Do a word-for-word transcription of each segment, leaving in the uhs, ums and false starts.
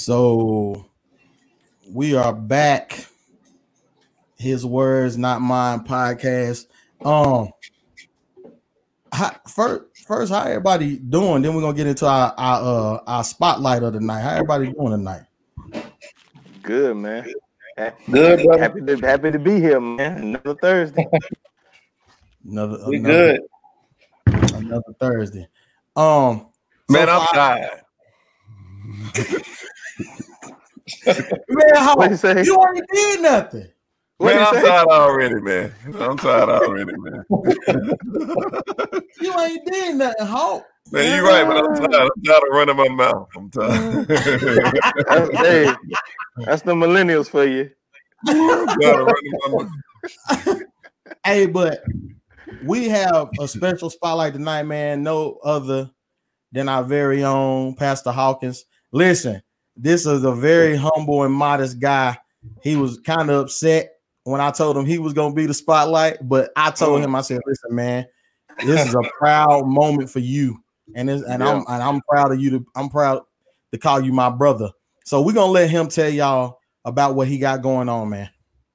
So we are back. His Words, Not Mine podcast. Um, how, first, first, how everybody doing? Then we're gonna get into our our uh, our spotlight of the night. How everybody doing tonight? Good, man. Good, brother. Happy to happy to be here, man. Another Thursday. Another, We another, good. another Thursday. Um, Man, so I'm far- tired. Man, how, What'd you say? you already did nothing. What'd Man, you I'm say? tired already, man. I'm tired already, man. You ain't did nothing, Hulk. Man, you're right, but I'm tired. I'm tired of running my mouth. I'm tired. That's, hey, that's the millennials for you. I'm tired of running my mouth. Hey, but we have a special spotlight tonight, man. No other than our very own Pastor Hawkins. Listen, this is a very humble and modest guy. He was kind of upset when I told him he was going to be the spotlight, but I told him, I said, listen, man, this is a proud moment for you. And this, and Yeah. I'm and I'm proud of you to I'm proud to call you my brother. So we're gonna let him tell y'all about what he got going on, man.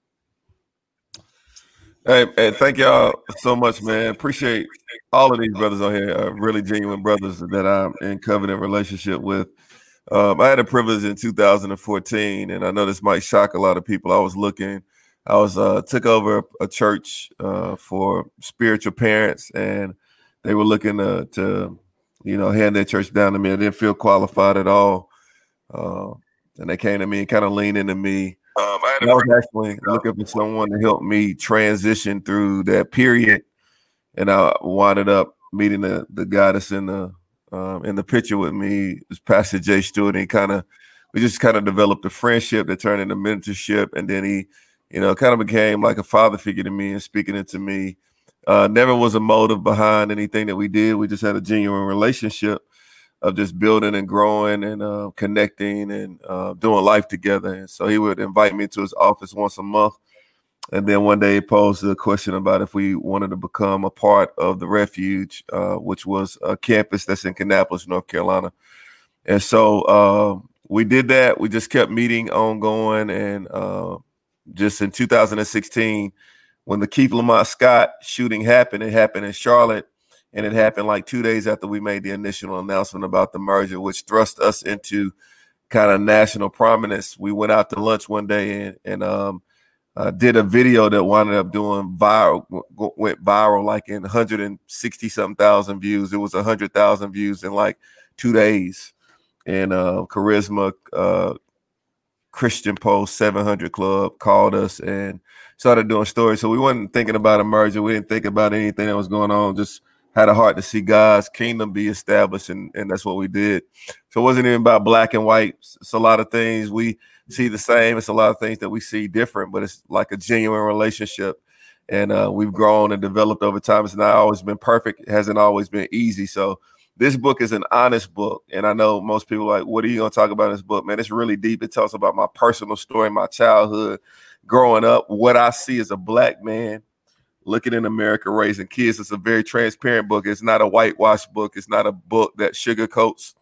Hey, hey, thank y'all so much, man. Appreciate all of these brothers on here, uh, really genuine brothers that I'm in covenant relationship with. Um, I had a privilege in two thousand fourteen, and I know this might shock a lot of people. I was looking, I was uh, took over a church uh, for spiritual parents, and they were looking to, to, you know, hand their church down to me. I didn't feel qualified at all, uh, and they came to me and kind of leaned into me. Um, I, I was actually looking for someone to help me transition through that period, and I winded up meeting the the guy that's in the um, in the picture with me, is Pastor Jay Stewart. And he kind of we just kind of developed a friendship that turned into mentorship, and then he, you know, kind of became like a father figure to me and speaking it to me. Uh, never was a motive behind anything that we did. We just had a genuine relationship of just building and growing and uh, connecting and uh, doing life together. And so he would invite me to his office once a month. And then one day he posed a question about if we wanted to become a part of the Refuge, uh, which was a campus that's in Kannapolis, North Carolina. And so uh, we did that. We just kept meeting ongoing. And uh, just in two thousand sixteen, when the Keith Lamont Scott shooting happened, it happened in Charlotte. And it happened like two days after we made the initial announcement about the merger, which thrust us into kind of national prominence. We went out to lunch one day and, and um, uh, did a video that wound up doing viral, went viral like in one hundred sixty something thousand views. It was one hundred thousand views in like two days. And uh, Charisma, uh, Christian Post, seven hundred Club called us and started doing stories. So we wasn't thinking about a merger. We didn't think about anything that was going on. Just had a heart to see God's kingdom be established, and, and that's what we did. So it wasn't even about black and white. It's a lot of things we see the same. It's a lot of things that we see different, but it's like a genuine relationship. And uh, we've grown and developed over time. It's not always been perfect. It hasn't always been easy. So this book is an honest book. And I know most people are like, what are you going to talk about in this book? Man, it's really deep. It talks about my personal story, my childhood, growing up, what I see as a black man looking in America, raising kids. It's a very transparent book. It's not a whitewash book. It's not a book that sugarcoats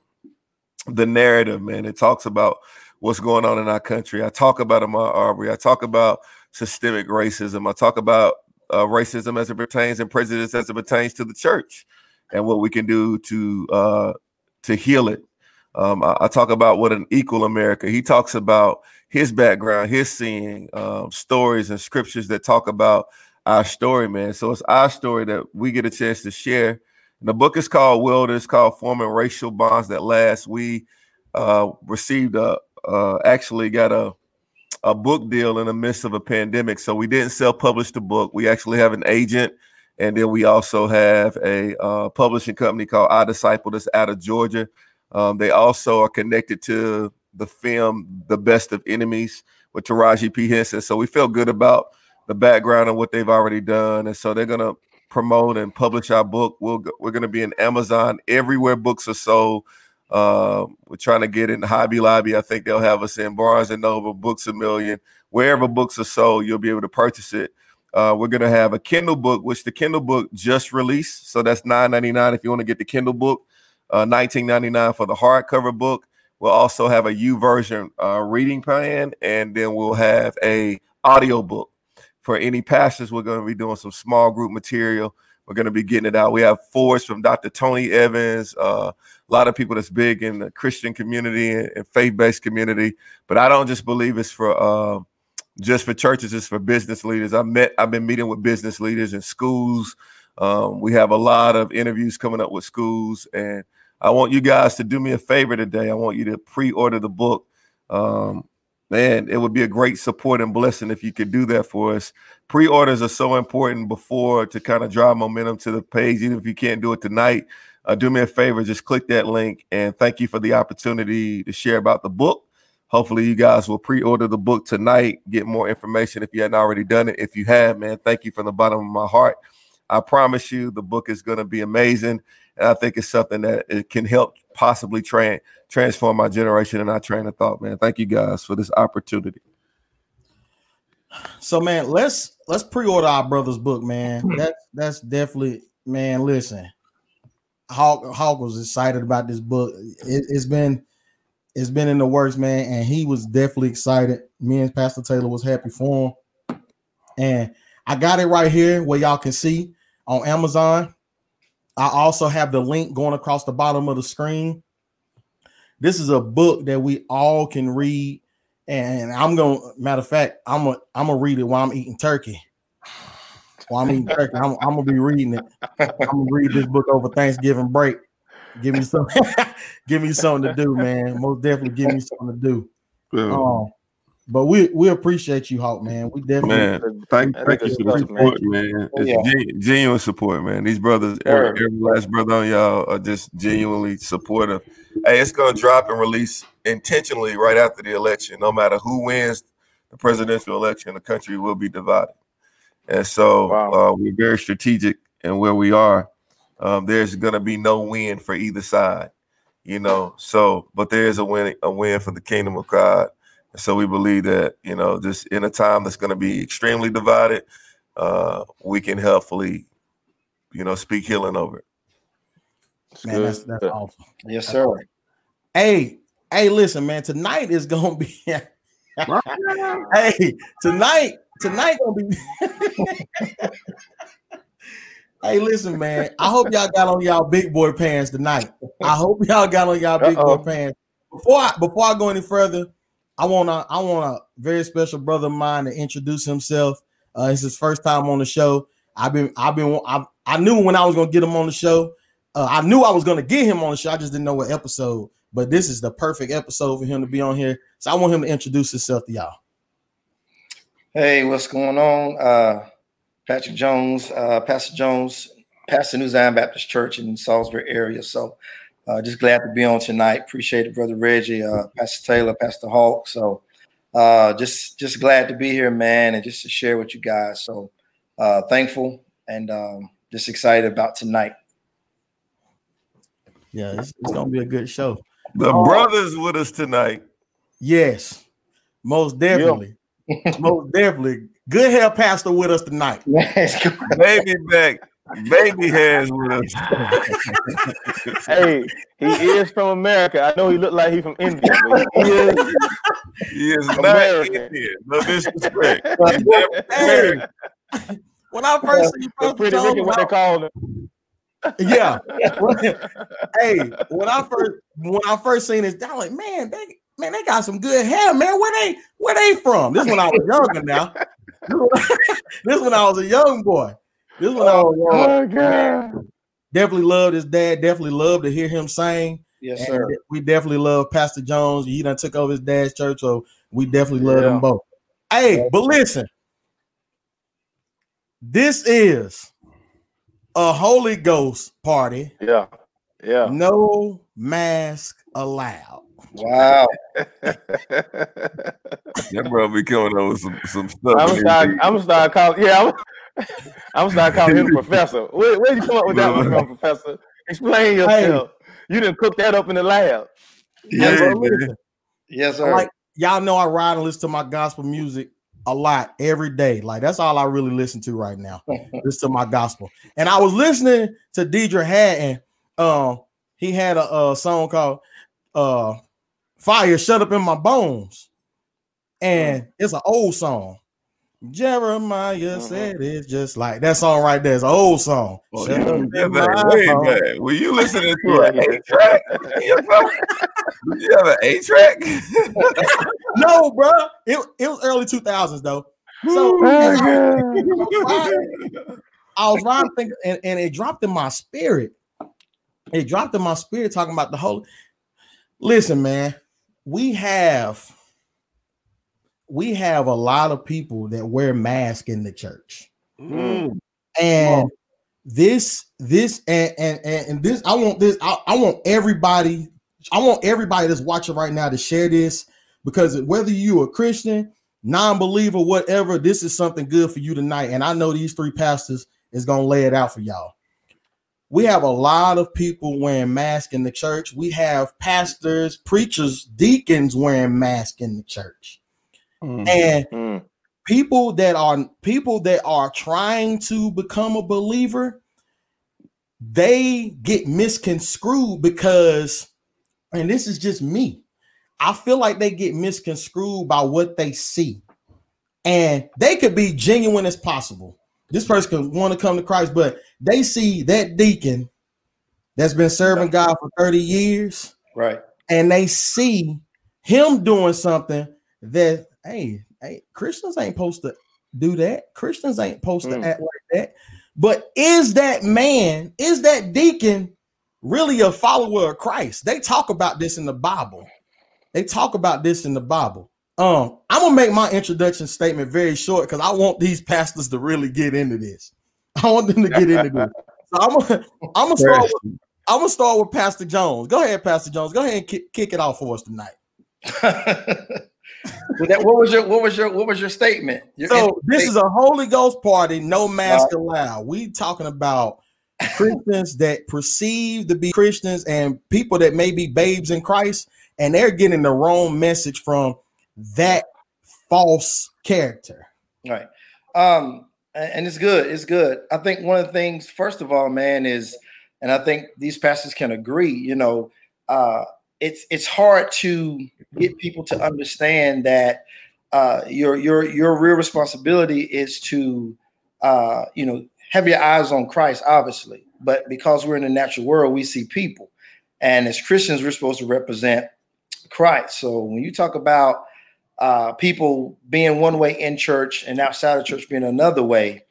the narrative, man. It talks about what's going on in our country. I talk about Ahmaud Arbery. I talk about systemic racism. I talk about uh, racism as it pertains and prejudice as it pertains to the church and what we can do to uh, to heal it. Um, I, I talk about what an equal America. He talks about his background, his seeing um, stories and scriptures that talk about our story, man. So it's our story that we get a chance to share. And the book is called Wilder. It's called Forming Racial Bonds That Last. We uh, received a, uh, actually got a, a book deal in the midst of a pandemic. So we didn't self-publish the book. We actually have an agent. And then we also have a uh, publishing company called I Disciple that's out of Georgia. Um, they also are connected to the film The Best of Enemies with Taraji P. Henson. So we felt good about the background and what they've already done. And so they're going to promote and publish our book. We'll go, we're going to be in Amazon, everywhere books are sold. Uh, we're trying to get in Hobby Lobby. I think they'll have us in Barnes and Noble, Books A Million. Wherever books are sold, you'll be able to purchase it. Uh, we're going to have a Kindle book, which the Kindle book just released. So that's nine ninety-nine if you want to get the Kindle book, uh, nineteen ninety-nine for the hardcover book. We'll also have a U version uh, reading plan, and then we'll have a audio book for any pastors. We're going to be doing some small group material. We're going to be getting it out. We have fours from Doctor Tony Evans, uh, a lot of people that's big in the Christian community and, and faith-based community. But I don't just believe it's for uh, just for churches. It's for business leaders. I met. I've been meeting with business leaders in schools. Um, we have a lot of interviews coming up with schools, and I want you guys to do me a favor today. I want you to pre-order the book. Um, Man, it would be a great support and blessing if you could do that for us. Pre-orders are so important before to kind of drive momentum to the page. Even if you can't do it tonight, uh, do me a favor, just click that link. And thank you for the opportunity to share about the book. Hopefully you guys will pre-order the book tonight, get more information if you hadn't already done it. If you have, man, thank you from the bottom of my heart. I promise you the book is going to be amazing. And I think it's something that it can help possibly tra- transform my generation and our train of thought, man. Thank you guys for this opportunity. So, man, let's let's pre-order our brother's book, man. That's that's definitely, man. Listen, Hawk Hawk was excited about this book. It, it's been it's been in the works, man, and he was definitely excited. Me and Pastor Taylor was happy for him, and I got it right here where y'all can see on Amazon. I also have the link going across the bottom of the screen. This is a book that we all can read. And I'm going to, matter of fact, I'm going I'm to read it while I'm eating turkey. While I'm eating turkey, I'm, I'm going to be reading it. I'm going to read this book over Thanksgiving break. Give me some, give me something to do, man. Most definitely give me something to do. Yeah. Um, But we we appreciate you, Hawk, man. We definitely man. Thank, thank you for the support, man. It's yeah. gen- genuine support, man. These brothers, every, every last brother on y'all are just genuinely supportive. Hey, it's gonna drop and release intentionally right after the election. No matter who wins the presidential election, the country will be divided. And so wow. uh, we're very strategic in where we are. Um, there's gonna be no win for either side, you know. So, but there is a win, a win for the kingdom of God. So we believe that, you know, just in a time that's going to be extremely divided, uh, we can helpfully, you know, speak healing over it. Man, that's, that's awesome. Yes, sir. Awesome. Hey, hey, listen, man, tonight is going to be, hey, tonight, tonight going to be, hey, listen, man, I hope y'all got on y'all big boy pants tonight. I hope y'all got on y'all big Uh-oh. boy pants. Before I, before I go any further, I want a, I want a very special brother of mine to introduce himself. Uh, it's his first time on the show. I've been, I've been, I, I knew when I was going to get him on the show. Uh, I knew I was going to get him on the show. I just didn't know what episode, but this is the perfect episode for him to be on here. So I want him to introduce himself to y'all. Hey, what's going on? Uh, Patrick Jones, uh, Pastor Jones, Pastor New Zion Baptist Church in Salisbury area. So Uh, just glad to be on tonight. Appreciate it, Brother Reggie, uh, Pastor Taylor, Pastor Hawk. So uh, just just glad to be here, man, and just to share with you guys. So uh, thankful and um, just excited about tonight. Yeah, it's, it's going to be a good show. The oh, brothers with us tonight. Yes, most definitely. Yeah. Most definitely. Good hair pastor with us tonight. Baby back. Baby hands with us. Hey, he is from America. I know he looked like he's from India, but he is, he is American. Not Indian. No disrespect. Hey, when I first see you, pretty Ricky, what they call him. Yeah. Hey, when I first when I first seen this, I'm like, man, they man, they got some good hair, man. Where they where they from? This when I was younger now. This when I was a young boy. This one, oh, oh God. Definitely loved his dad. Definitely loved to hear him sing. Yes, sir. And we definitely love Pastor Jones. He done took over his dad's church, so we definitely love yeah. them both. Hey, yeah. But listen, this is a Holy Ghost party. Yeah, yeah. No mask allowed. Wow. That bro be coming over some some stuff. I'm start. I'm gonna start calling. Yeah. I'm, I'm gonna start calling him professor. Where where did you come up with that one from, Professor? Explain yourself. Hey. You didn't cook that up in the lab. Yes, yeah, sir. Yes, sir. Like y'all know, I ride and listen to my gospel music a lot every day. Like that's all I really listen to right now. Listen to my gospel. And I was listening to Deidre Hatton. Um, he had a, a song called uh, fire shut up in my bones. And it's an old song. Jeremiah mm-hmm. said it's just like that song right there. It's an old song. Oh, you yeah, way back. Were you listening to an eight track? Did you have an eight track? No, bro. It, it was early two thousands though. So oh, I, I was riding thinking, and, and it dropped in my spirit. It dropped in my spirit talking about the whole. Listen, man, we have. We have a lot of people that wear masks in the church. Mm. And oh. this, this, and, and, and this, I want this, I, I want everybody, I want everybody that's watching right now to share this, because whether you're a Christian, non-believer, whatever, this is something good for you tonight. And I know these three pastors is going to lay it out for y'all. We have a lot of people wearing masks in the church. We have pastors, preachers, deacons wearing masks in the church. Mm-hmm. And mm. people that are people that are trying to become a believer, they get misconstrued because, and this is just me, I feel like they get misconstrued by what they see. And they could be genuine as possible. This person could want to come to Christ, but they see that deacon that's been serving God for thirty years. Right. And they see him doing something that, hey, hey, Christians ain't supposed to do that. Christians ain't supposed mm. to act like that. But is that man, is that deacon really a follower of Christ? They talk about this in the Bible. They talk about this in the Bible. Um, I'm gonna make my introduction statement very short because I want these pastors to really get into this. I want them to get into this. So I'm gonna, I'm gonna start. With, I'm gonna start with Pastor Jones. Go ahead, Pastor Jones. Go ahead and kick, kick it off for us tonight. That, what was your what was your what was your statement? Your so this statement. Is a Holy Ghost party, no mask uh, allowed. We talking about Christians that perceive to be Christians and people that may be babes in Christ, and they're getting the wrong message from that false character. Right. Um, and it's good. It's good. I think one of the things, first of all, man, is, and I think these pastors can agree, you know, uh, it's it's hard to get people to understand that uh, your your your real responsibility is to uh, you know, have your eyes on Christ, obviously. But because we're in the natural world, we see people, and as Christians, we're supposed to represent Christ. So when you talk about uh, people being one way in church and outside of church being another way,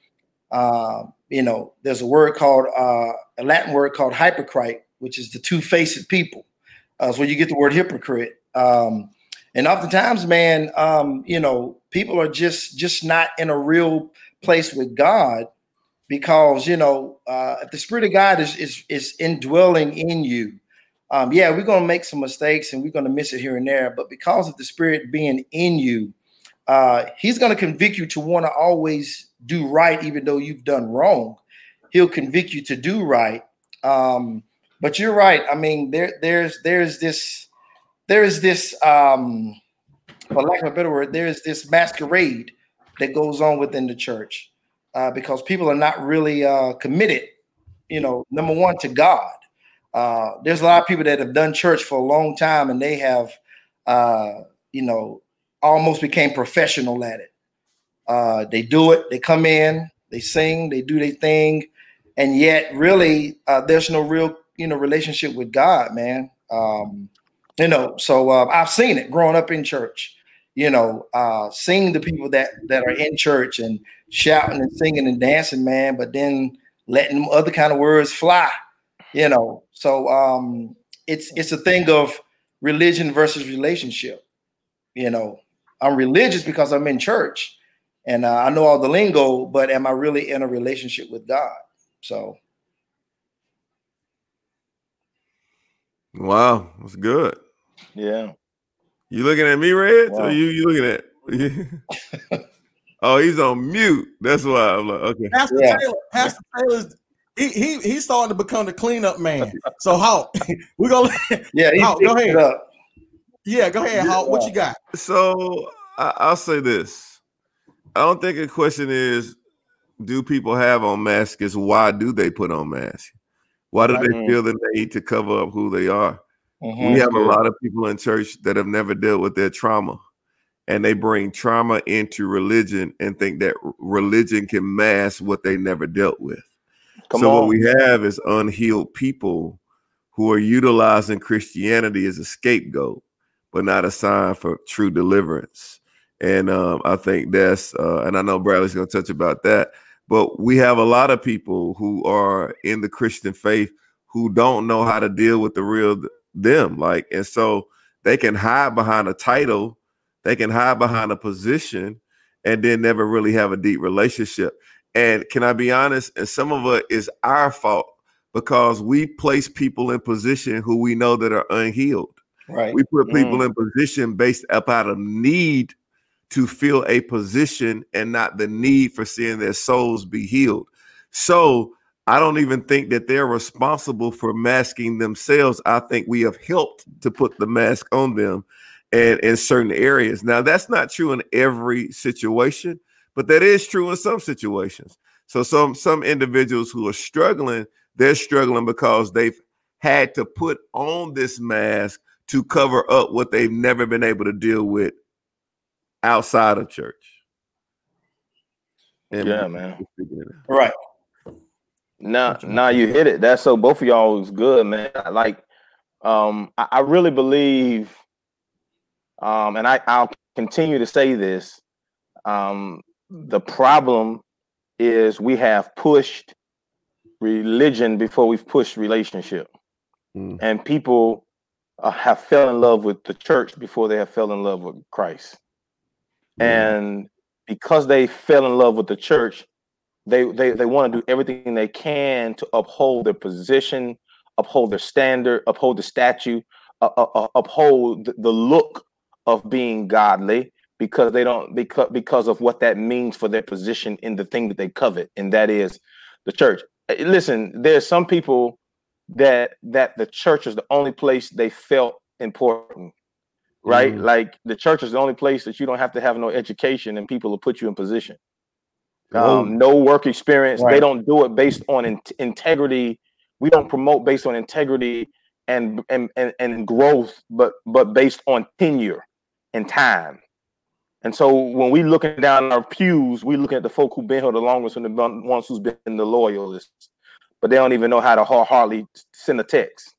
uh, you know, there's a word called uh, a Latin word called hypocrite, which is the two-faced people. Uh, so you get the word hypocrite. Um, and oftentimes, man, um, you know, people are just just not in a real place with God because, you know, uh, if the Spirit of God is is is indwelling in you, um, yeah, we're going to make some mistakes and we're going to miss it here and there. But because of the Spirit being in you, uh, he's going to convict you to want to always do right, even though you've done wrong. He'll convict you to do right. Um, but you're right. I mean, there, there's, there's this, there is this, um, for lack of a better word, there is this masquerade that goes on within the church uh, because people are not really uh, committed, you know, number one, to God. Uh, there's a lot of people that have done church for a long time and they have, uh, you know, almost became professional at it. Uh, they do it. They come in, they sing, they do their thing. And yet really uh, there's no real, you know, relationship with God, man. Um, you know, so uh, I've seen it growing up in church, you know, uh, seeing the people that, that are in church and shouting and singing and dancing, man, but then letting other kind of words fly, you know. So um, it's, it's a thing of religion versus relationship. You know, I'm religious because I'm in church and uh, I know all the lingo, but am I really in a relationship with God? So. Wow, that's good. Yeah. You looking at me, Red? Wow. Or you you looking at? Oh, he's on mute. That's why I'm like, okay. Pastor yeah. Taylor, Pastor Taylor's he, he he's starting to become the cleanup man. So Hawk, we're gonna yeah, Hawk, go ahead. Up. Yeah, go ahead, Hawk. What you got? So I, I'll say this. I don't think the question is, do people have on masks? Is why do they put on masks? Why do they feel the need to cover up who they are? Mm-hmm. We have a lot of people in church that have never dealt with their trauma, and they bring trauma into religion and think that religion can mask what they never dealt with. Come so on. What we have is unhealed people who are utilizing Christianity as a scapegoat, but not a sign for true deliverance. And um, I think that's, uh, and I know Bradley's going to touch about that, but we have a lot of people who are in the Christian faith who don't know how to deal with the real them. Like, and so they can hide behind a title, they can hide behind a position, and then never really have a deep relationship. And can I be honest? And some of it is our fault because we place people in position who we know that are unhealed. Right. We put people Mm. in position based up out of need to fill a position and not the need for seeing their souls be healed. So I don't even think that they're responsible for masking themselves. I think we have helped to put the mask on them and in certain areas. Now, that's not true in every situation, but that is true in some situations. So some some individuals who are struggling, they're struggling because they've had to put on this mask to cover up what they've never been able to deal with outside of church. And Yeah, man. Right. Now, now you hit it. That's so both of y'all was good, man. Like, um, I, I really believe, um, and I, I'll continue to say this. Um, the problem is we have pushed religion before we've pushed relationship, Mm. and people uh, have fell in love with the church before they have fell in love with Christ. Mm. And because they fell in love with the church, they they they want to do everything they can to uphold their position, uphold their standard, uphold the statue, uh, uh, uphold the, the look of being godly, because they don't because because of what that means for their position in the thing that they covet, and that is the church. Listen, there's some people that that the church is the only place they felt important. Right? Mm. Like the church is the only place that you don't have to have no education and people will put you in position. Oh. Um, no work experience. Right. They don't do it based on in- integrity. We don't promote based on integrity and, and and and growth, but but based on tenure and time. And so when we looking down our pews, we looking at the folk who've been here the longest and the ones who's been the loyalists, but they don't even know how to hardly send a text.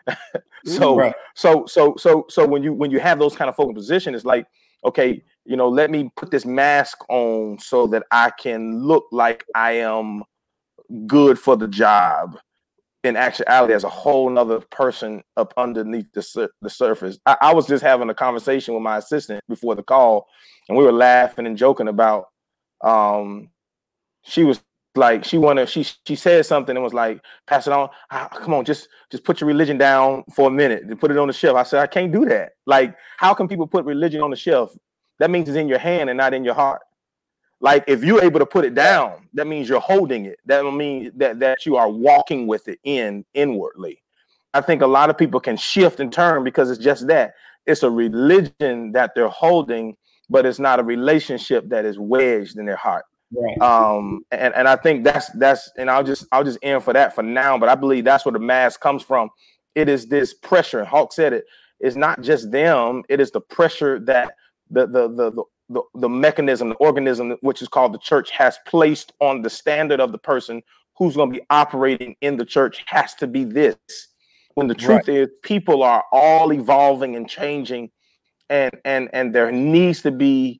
So, Right. so, so, so, so when you when you have those kind of folk in position, it's like, okay, you know, let me put this mask on so that I can look like I am good for the job. In actuality, as a whole nother person up underneath the sur- the surface. I, I was just having a conversation with my assistant before the call, and we were laughing and joking about. Um, she was like, she wanted, she she said something and was like, pass it on. Ah, come on, just just put your religion down for a minute and put it on the shelf. I said, I can't do that. Like, how can people put religion on the shelf? That means it's in your hand and not in your heart. Like, if you're able to put it down, that means you're holding it. That means that that you are walking with it in inwardly. I think a lot of people can shift and turn because it's just that. It's a religion that they're holding, but it's not a relationship that is wedged in their heart. Right. Um, and, and I think that's that's and I'll just I'll just end for that for now. But I believe that's where the mask comes from. It is this pressure. Hawk said it. It's not just them. It is the pressure that the the the the, the, the mechanism, the organism, which is called the church, has placed on the standard of the person who's going to be operating in the church has to be this. When the truth Right. is, people are all evolving and changing, and and and there needs to be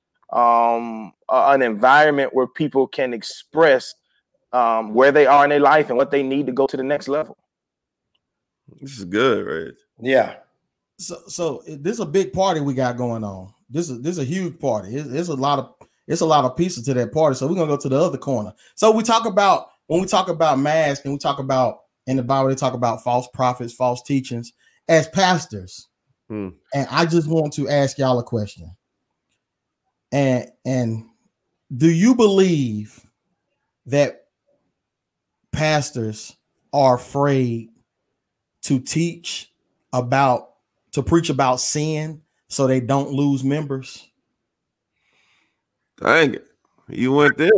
um uh, an environment where people can express um where they are in their life and what they need to go to the next level. This is good, right? Yeah. So, so this is a big party we got going on. This is this is a huge party. It's, it's a lot of it's a lot of pieces to that party. So we're gonna go to the other corner. So we talk about when we talk about mask and we talk about in the Bible, they talk about false prophets, false teachings as pastors. Hmm. And I just want to ask y'all a question. And and do you believe that pastors are afraid to teach about to preach about sin so they don't lose members? Dang it. You went there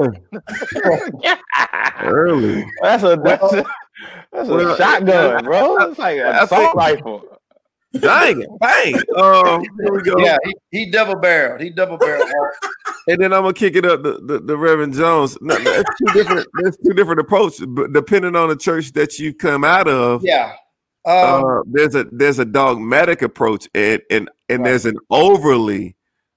early. That's a that's a, that's Well, a shotgun, bro. It's like I a assault think- rifle. Dang it, bang. Um, here we go. Yeah, he, he double barreled. He double barreled. And then I'm gonna kick it up to the, the Reverend Jones. No, that's two different. That's two different approaches, but depending on the church that you come out of, Yeah. Um, uh, there's a there's a dogmatic approach, and and and Right. there's an overly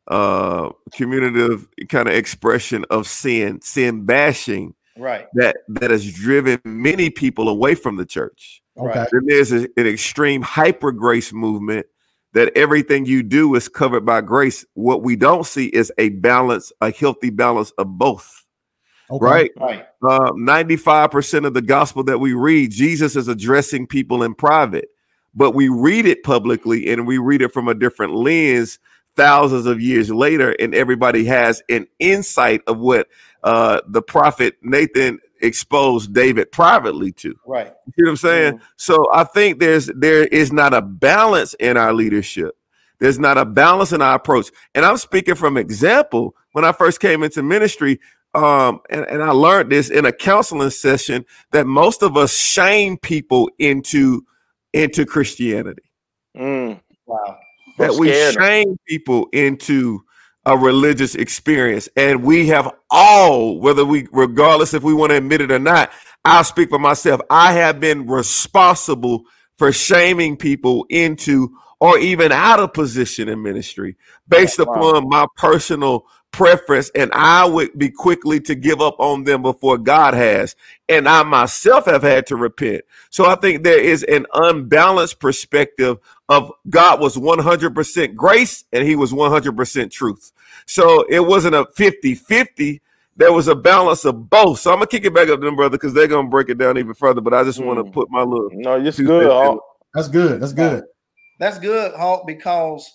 uh communicative kind of expression of sin, sin bashing right. that that has driven many people away from the church. Okay. Then there's a, an extreme hyper grace movement that everything you do is covered by grace. What we don't see is a balance, a healthy balance of both. Okay. Right? Right. Uh, ninety-five percent of the gospel that we read, Jesus is addressing people in private, but we read it publicly and we read it from a different lens thousands of years later, and everybody has an insight of what uh, the prophet Nathan exposed David privately to. Right. You see what I'm saying? Mm. So I think there's there is not a balance in our leadership. There's not a balance in our approach. And I'm speaking from example. When I first came into ministry, um, and, and I learned this in a counseling session, that most of us shame people into, into Christianity. Mm. Wow. That I'm we scared. shame people into a religious experience. And we have all, whether we, regardless if we want to admit it or not, I'll speak for myself. I have been responsible for shaming people into or even out of position in ministry based Wow. upon my personal preference. And I would be quickly to give up on them before God has. And I myself have had to repent. So I think there is an unbalanced perspective of God was one hundred percent grace and he was one hundred percent truth. So it wasn't a fifty-fifty. There was a balance of both. So I'm going to kick it back up to them, brother, because they're going to break it down even further. But I just Mm. want to put my little... No, it's two good. cents in Hawk. it. That's good. That's good. That's good, Hawk, because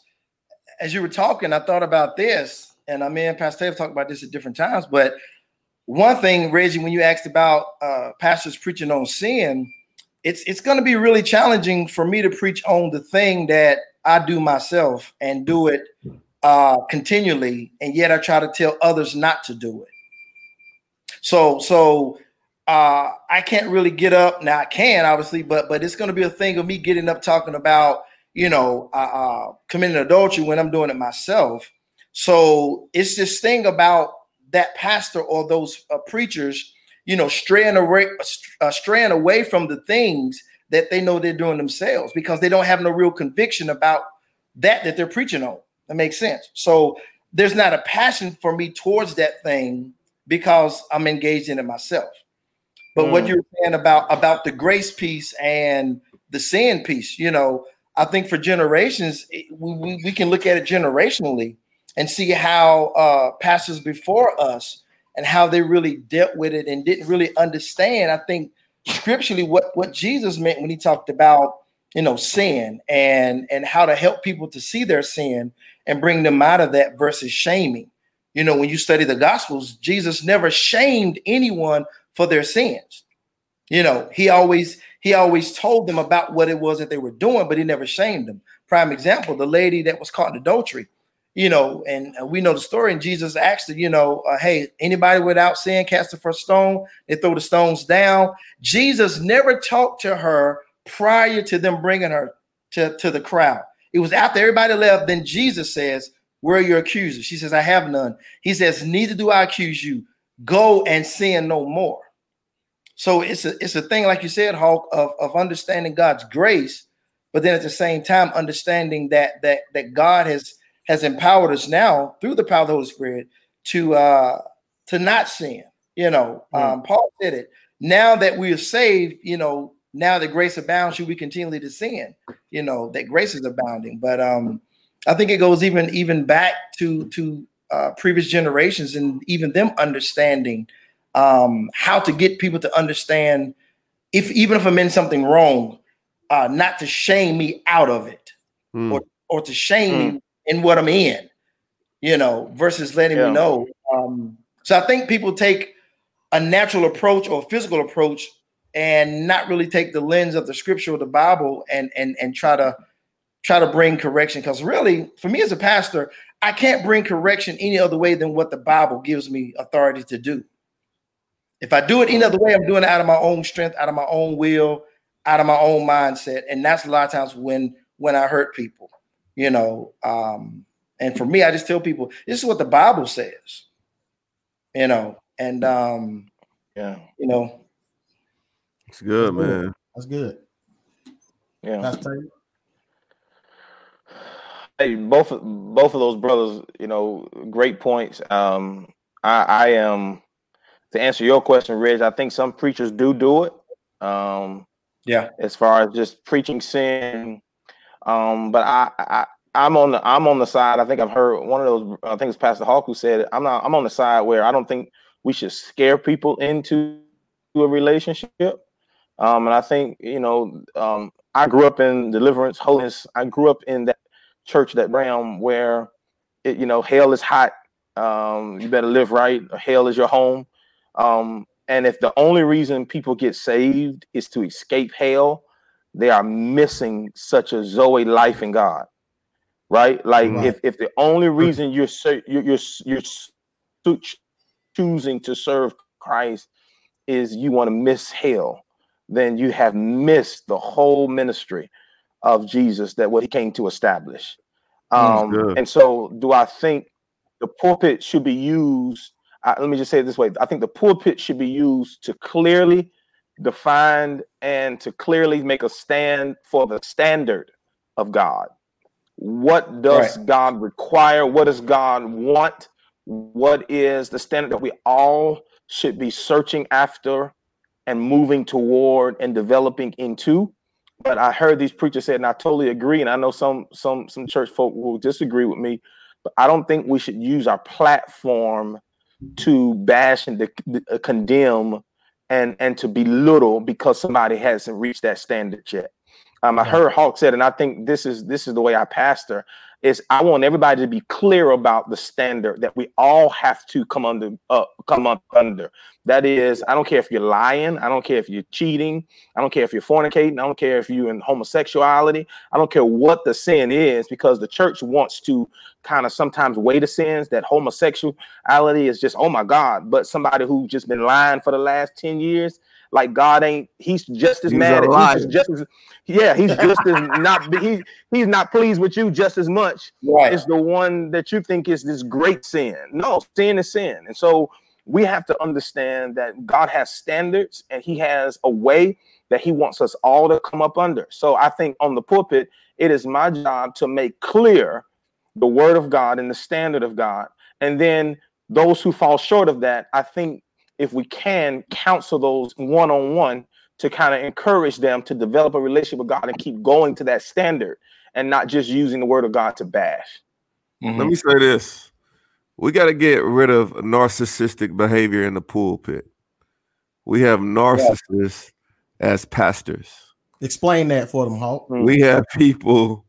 as you were talking, I thought about this, and I mean, Pastor have talked about this at different times, but one thing, Reggie, when you asked about uh, pastors preaching on sin, it's it's going to be really challenging for me to preach on the thing that I do myself and do it uh, continually, and yet I try to tell others not to do it. So, so uh, I can't really get up now. I can obviously, but but it's going to be a thing of me getting up talking about, you know, uh, uh, committing adultery when I'm doing it myself. So it's this thing about that pastor or those uh, preachers, you know, straying away, uh, straying away from the things that they know they're doing themselves because they don't have no real conviction about that that they're preaching on. That makes sense. So there's not a passion for me towards that thing because I'm engaged in it myself. But Mm. what you're saying about about the grace piece and the sin piece, you know, I think for generations, it- we, we, we can look at it generationally and see how uh, pastors before us and how they really dealt with it and didn't really understand, I think, scripturally what, what Jesus meant when he talked about, you know, sin and, and how to help people to see their sin and bring them out of that versus shaming. You know, when you study the Gospels, Jesus never shamed anyone for their sins. You know, he always he always told them about what it was that they were doing, but he never shamed them. Prime example, the lady that was caught in adultery, you know, and uh, we know the story. And Jesus asked her, you know, uh, hey, anybody without sin, cast the first stone. They throw the stones down. Jesus never talked to her prior to them bringing her to, to the crowd. It was after everybody left. Then Jesus says, where are your accusers? She says, I have none. He says, neither do I accuse you. Go and sin no more. So it's a it's a thing, like you said, Hawk, of, of understanding God's grace, but then at the same time understanding that that that God has has empowered us now through the power of the Holy Spirit to uh, to not sin. You know, Mm. um, Paul said it. Now that we are saved, you know, now that grace abounds, should we continually to sin? You know, that grace is abounding. But um, I think it goes even even back to to uh, previous generations and even them understanding um, how to get people to understand, if even if I'm in something wrong, uh, not to shame me out of it Mm. or or to shame Mm. me in what I'm in, you know, versus letting Yeah. me know. Um, so I think people take a natural approach or a physical approach and not really take the lens of the scripture or the Bible and and and try to try to bring correction. Because really, for me as a pastor, I can't bring correction any other way than what the Bible gives me authority to do. If I do it any other way, I'm doing it out of my own strength, out of my own will, out of my own mindset. And that's a lot of times when when I hurt people, you know. Um, and for me, I just tell people, this is what the Bible says, you know, and, um, yeah, you know. It's good, That's man. Good. That's good. Yeah. That's Taylor. Hey, both both of those brothers, you know, great points. Um, I, I am to answer your question, Reg. I think some preachers do do it. Um, yeah, as far as just preaching sin, um, but I, I I'm on the I'm on the side. I think I've heard one of those. I think it's Pastor Hawk who said it. I'm not. I'm on the side where I don't think we should scare people into a relationship. Um, and I think you know, um, I grew up in deliverance, holiness. I grew up in that church, that realm where it, you know, hell is hot. Um, you better live right. Hell is your home. Um, and if the only reason people get saved is to escape hell, they are missing such a Zoe life in God, right? Like Right. if if the only reason you're you're you're, you're choosing to serve Christ is you want to miss hell, then you have missed the whole ministry of Jesus, that what he came to establish. Um, and so do I think the pulpit should be used? Uh, let me just say it this way. I think the pulpit should be used to clearly define and to clearly make a stand for the standard of God. What does Right. God require? What does God want? What is the standard that we all should be searching after and moving toward and developing into? But I heard these preachers say, and I totally agree. And I know some some some church folk will disagree with me, but I don't think we should use our platform to bash and de- de- condemn and and to belittle because somebody hasn't reached that standard yet. Um, I heard Hawk said, and I think this is this is the way I pastor, is I want everybody to be clear about the standard that we all have to come under, uh, come up under. That is, I don't care if you're lying, I don't care if you're cheating, I don't care if you're fornicating, I don't care if you're in homosexuality, I don't care what the sin is, because the church wants to kind of sometimes weigh the sins that homosexuality is just, oh my God, but somebody who's just been lying for the last ten years, like God ain't, he's just as He's mad a at, he's just, just as, yeah, he's just as not, he, he's not pleased with you just as much Right. as the one that you think is this great sin. No, sin is sin. And so we have to understand that God has standards and he has a way that he wants us all to come up under. So I think on the pulpit, it is my job to make clear the word of God and the standard of God. And then those who fall short of that, I think if we can counsel those one-on-one to kind of encourage them to develop a relationship with God and keep going to that standard and not just using the word of God to bash. Mm-hmm. Let me say this. We got to get rid of narcissistic behavior in the pulpit. We have narcissists yeah. as pastors. Explain that for them, Hawk. Mm-hmm. We have people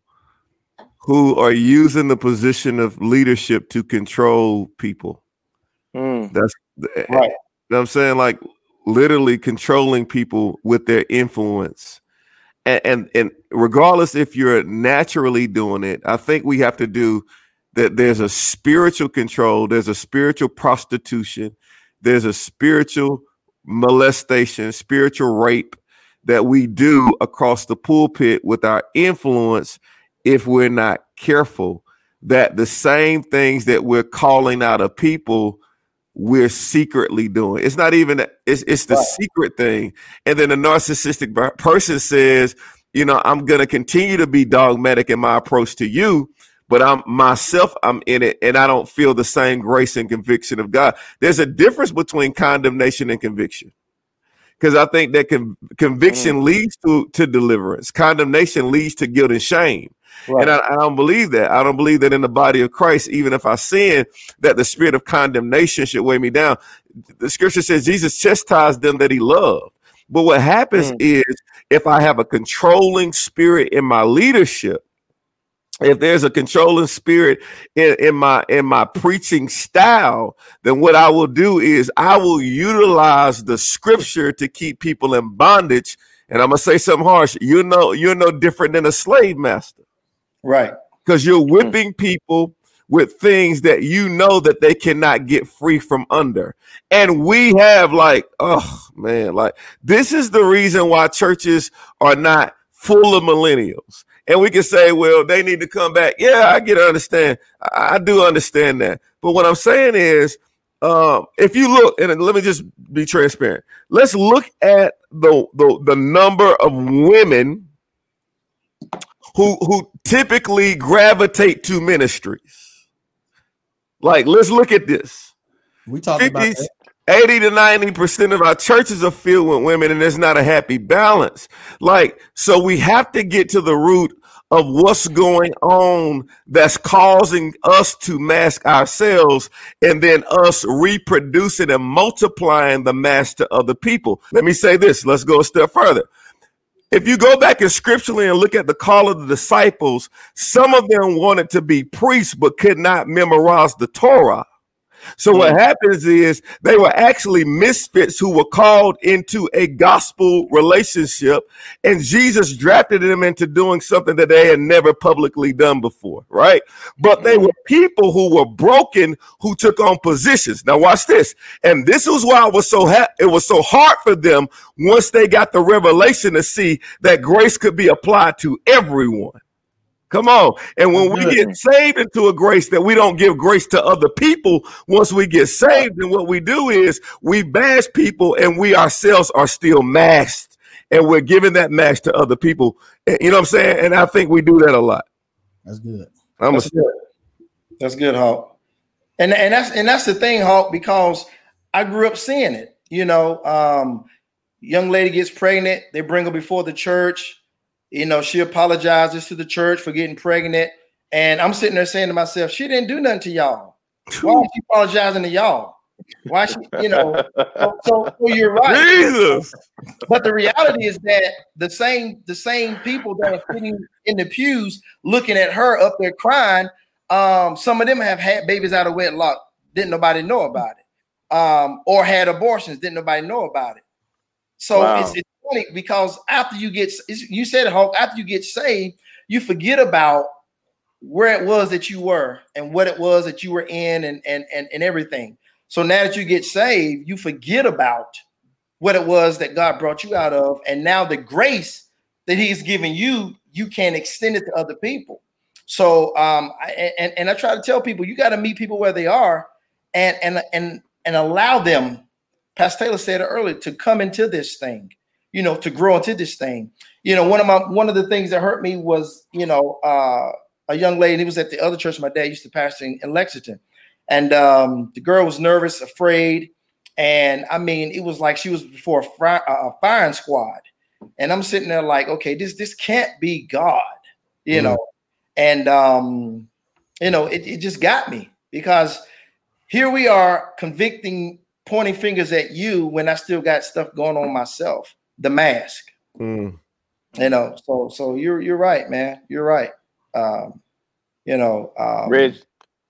who are using the position of leadership to control people. Mm. That's right. You know what I'm saying? Like literally controlling people with their influence. And, and and regardless if you're naturally doing it, I think we have to do that. There's a spiritual control. There's a spiritual prostitution. There's a spiritual molestation, spiritual rape that we do across the pulpit with our influence if we're not careful. That the same things that we're calling out of people, we're secretly doing. It's not even, it's, it's the right. secret thing. And then the narcissistic person says, you know, I'm going to continue to be dogmatic in my approach to you, but I'm myself, I'm in it, and I don't feel the same grace and conviction of God. There's a difference between condemnation and conviction. Because I think that con- conviction mm. leads to, to deliverance. Condemnation leads to guilt and shame. Right. And I, I don't believe that. I don't believe that in the body of Christ, even if I sin, that the spirit of condemnation should weigh me down. The scripture says Jesus chastised them that he loved. But what happens mm. is if I have a controlling spirit in my leadership, if there's a controlling spirit in, in my in my preaching style, then what I will do is I will utilize the scripture to keep people in bondage. And I'm gonna say something harsh. You know, you're no different than a slave master. Right. Because you're whipping people with things that you know that they cannot get free from under. And we have like, oh man, like this is the reason why churches are not full of millennials. And we can say, well, they need to come back. Yeah, I get to understand. I, I do understand that. But what I'm saying is, um, if you look, and let me just be transparent. Let's look at the the, the number of women who who typically gravitate to ministries. Like, let's look at this. We talked about that. eighty to ninety percent of our churches are filled with women, and there's not a happy balance. Like, so we have to get to the root of what's going on that's causing us to mask ourselves, and then us reproducing and multiplying the mask to other people. Let me say this. Let's go a step further. If you go back in scripturally and look at the call of the disciples, some of them wanted to be priests but could not memorize the Torah. So what happens is they were actually misfits who were called into a gospel relationship, and Jesus drafted them into doing something that they had never publicly done before, right? But they were people who were broken, who took on positions. Now watch this. And this was why it was so ha- it was so hard for them once they got the revelation to see that grace could be applied to everyone. Come on. And when we get saved into a grace that we don't give grace to other people, once we get saved, then what we do is we bash people, and we ourselves are still masked, and we're giving that mask to other people. You know what I'm saying? And I think we do that a lot. That's good. I'm That's a- good. That's good, Hawk. And and that's and that's the thing, Hawk, because I grew up seeing it. You know, um, young lady gets pregnant, they bring her before the church. You know, she apologizes to the church for getting pregnant. And I'm sitting there saying to myself, she didn't do nothing to y'all. Why is she apologizing to y'all? Why she, you know, so, so, so you're right. Jesus. But the reality is that the same, the same people that are sitting in the pews looking at her up there crying, um, some of them have had babies out of wedlock, didn't nobody know about it. Um, or had abortions, didn't nobody know about it. So Wow. it's, it's funny because after you get, you said it, Hulk, after you get saved, you forget about where it was that you were and what it was that you were in and, and, and, and everything. So now that you get saved, you forget about what it was that God brought you out of. And now the grace that he's given you, you can extend it to other people. So, um, I, and, and I try to tell people, you got to meet people where they are and, and, and, and allow them, Pastor Taylor said it earlier, to come into this thing, you know, to grow into this thing. You know, one of my, one of the things that hurt me was, you know, uh, a young lady, it was at the other church my dad used to pastor in, in Lexington. And um, the girl was nervous, afraid. And I mean, it was like she was before a, fry, a firing squad. And I'm sitting there like, okay, this, this can't be God, you mm-hmm. know? And, um, you know, it, it just got me because here we are convicting, pointing fingers at you when I still got stuff going on myself, the mask, mm. you know, so, so you're, you're right, man. You're right. Um, you know, um, Reg,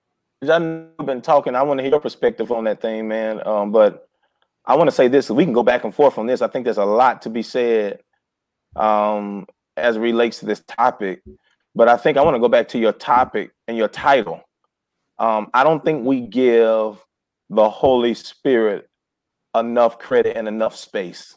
I've been talking. I want to hear your perspective on that thing, man. Um, but I want to say this, so we can go back and forth on this. I think there's a lot to be said um, as it relates to this topic. But I think I want to go back to your topic and your title. Um, I don't think we give the Holy Spirit enough credit and enough space.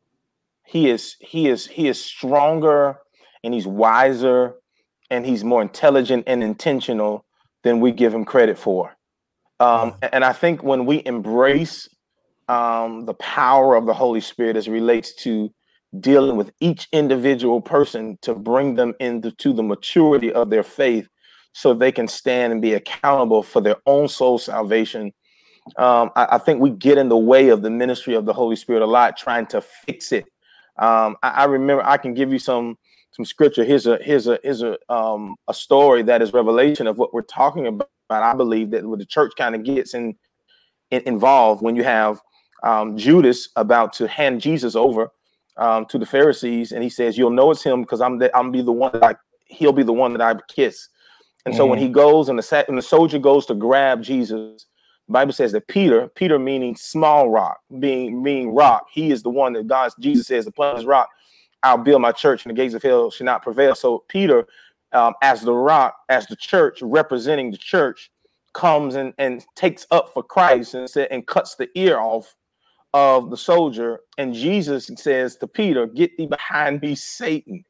He is, he is, he is stronger and he's wiser and he's more intelligent and intentional than we give him credit for. Um, and I think when we embrace um, the power of the Holy Spirit as it relates to dealing with each individual person to bring them into to the maturity of their faith so they can stand and be accountable for their own soul salvation, um, I, I think we get in the way of the ministry of the Holy Spirit a lot, trying to fix it. Um, I, I remember, I can give you some some scripture. Here's a here's a here's a um, a story that is revelation of what we're talking about. I believe that what the church kind of gets in, in involved when you have um, Judas about to hand Jesus over um, to the Pharisees, and he says, "You'll know it's him because I'm the, I'm be the one that I, he'll be the one that I kiss." And mm. so when he goes and the and the soldier goes to grab Jesus, the Bible says that Peter, Peter meaning small rock, being meaning rock, he is the one that God, Jesus says, upon his rock, I'll build my church, and the gates of hell shall not prevail. So Peter, um, as the rock, as the church, representing the church, comes and, and takes up for Christ and said and cuts the ear off of the soldier. And Jesus says to Peter, "Get thee behind me, Satan."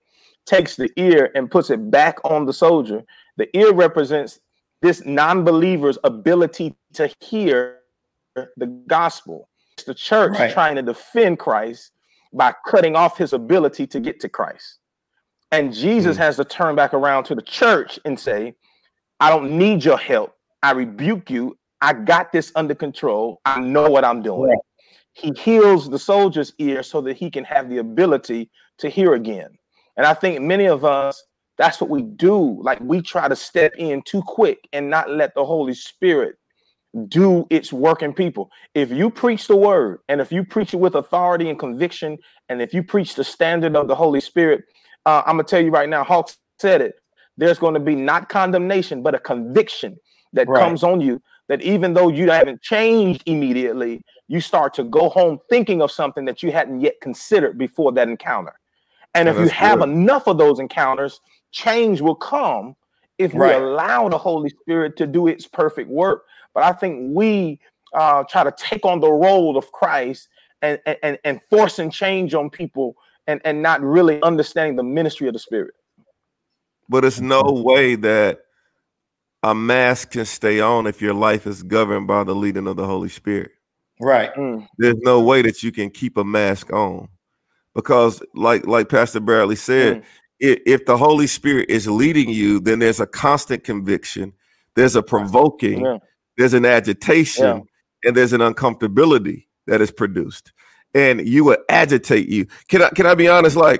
takes the ear and puts it back on the soldier, the ear represents this non-believer's ability to hear the gospel. It's the church right. trying to defend Christ by cutting off his ability to get to Christ. And Jesus mm. has to turn back around to the church and say, I don't need your help. I rebuke you. I got this under control. I know what I'm doing. Yeah. He heals the soldier's ear so that he can have the ability to hear again. And I think many of us, that's what we do. Like, we try to step in too quick and not let the Holy Spirit do its work in people. If you preach the word, and if you preach it with authority and conviction, and if you preach the standard of the Holy Spirit, uh, I'm gonna tell you right now, Hawk said it, there's going to be not condemnation, but a conviction that right. comes on you, that even though you haven't changed immediately, you start to go home thinking of something that you hadn't yet considered before that encounter. And if you have good. enough of those encounters, change will come if right. we allow the Holy Spirit to do its perfect work. But I think we uh, try to take on the role of Christ and, and, and forcing change on people and, and not really understanding the ministry of the Spirit. But it's no way that a mask can stay on if your life is governed by the leading of the Holy Spirit. Right. Mm. There's no way that you can keep a mask on. Because like, like Pastor Bradley said, mm. if, if the Holy Spirit is leading you, then there's a constant conviction, there's a provoking, yeah. there's an agitation, yeah. and there's an uncomfortability that is produced. And you will agitate you. Can I can I be honest? Like,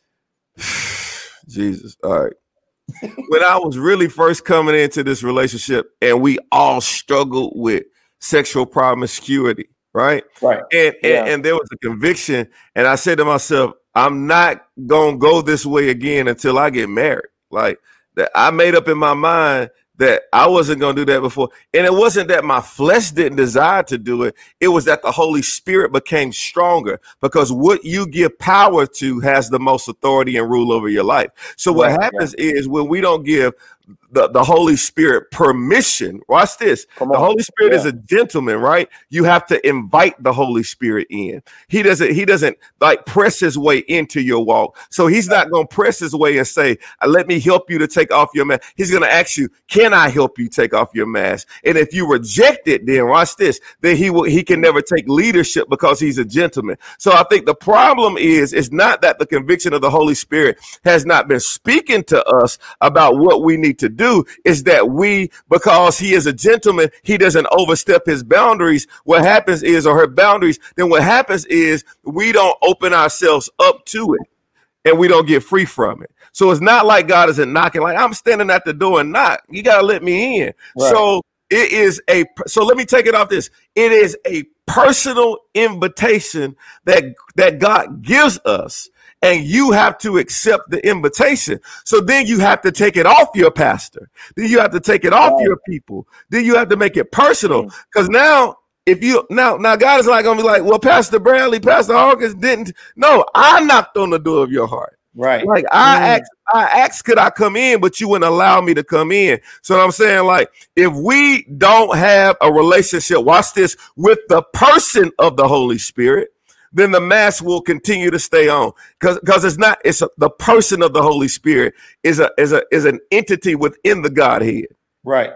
Jesus, all right. When I was really first coming into this relationship, and we all struggled with sexual promiscuity, right? Right. And, and, yeah. and there was a conviction, and I said to myself, I'm not gonna go this way again until I get married. Like, that I made up in my mind that I wasn't going to do that before. And it wasn't that my flesh didn't desire to do it. It was that the Holy Spirit became stronger, because what you give power to has the most authority and rule over your life. So what right, happens yeah. is when we don't give the, the Holy Spirit permission, watch this. The Holy Spirit yeah. is a gentleman, right? You have to invite the Holy Spirit in. He doesn't, he doesn't like press his way into your walk. So he's not going to press his way and say, let me help you to take off your mask. He's going to ask you, can I help you take off your mask? And if you reject it, then watch this, then he will, he can never take leadership because he's a gentleman. So I think the problem is, it's not that the conviction of the Holy Spirit has not been speaking to us about what we need to do, is that we, because he is a gentleman, he doesn't overstep his boundaries. What happens is, or her boundaries, then what happens is we don't open ourselves up to it and we don't get free from it. So it's not like God isn't knocking, like I'm standing at the door and knock. You got to let me in. Right. So it is a, so let me take it off this. It is a personal invitation that, that God gives us. And you have to accept the invitation. So then you have to take it off your pastor. Then you have to take it off right. your people. Then you have to make it personal. Because now, if you now, now God is not gonna be like, well, Pastor Bradley, Pastor Hawkins didn't. No, I knocked on the door of your heart. Right. Like I mm. asked, I asked, could I come in? But you wouldn't allow me to come in. So I'm saying, like, if we don't have a relationship, watch this, with the person of the Holy Spirit, then the mask will continue to stay on, because because it's not, it's a, the person of the Holy Spirit is a is a is an entity within the Godhead. Right.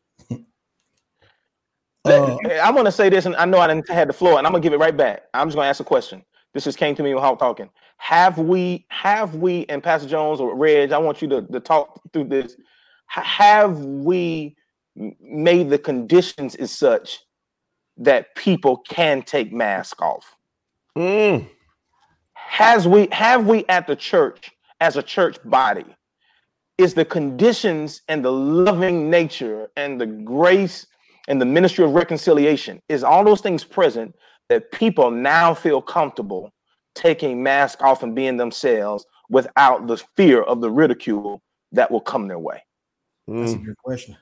Uh, I'm gonna say this, and I know I didn't had the floor, and I'm gonna give it right back. I'm just gonna ask a question. This just came to me when Hawk talking. Have we, have we, and Pastor Jones or Reg, I want you to, to talk through this. Have we made the conditions as such that people can take masks off? Mm. Has we have we at the church, as a church body, is the conditions and the loving nature and the grace and the ministry of reconciliation, is all those things present that people now feel comfortable taking masks off and being themselves without the fear of the ridicule that will come their way? That's a good question.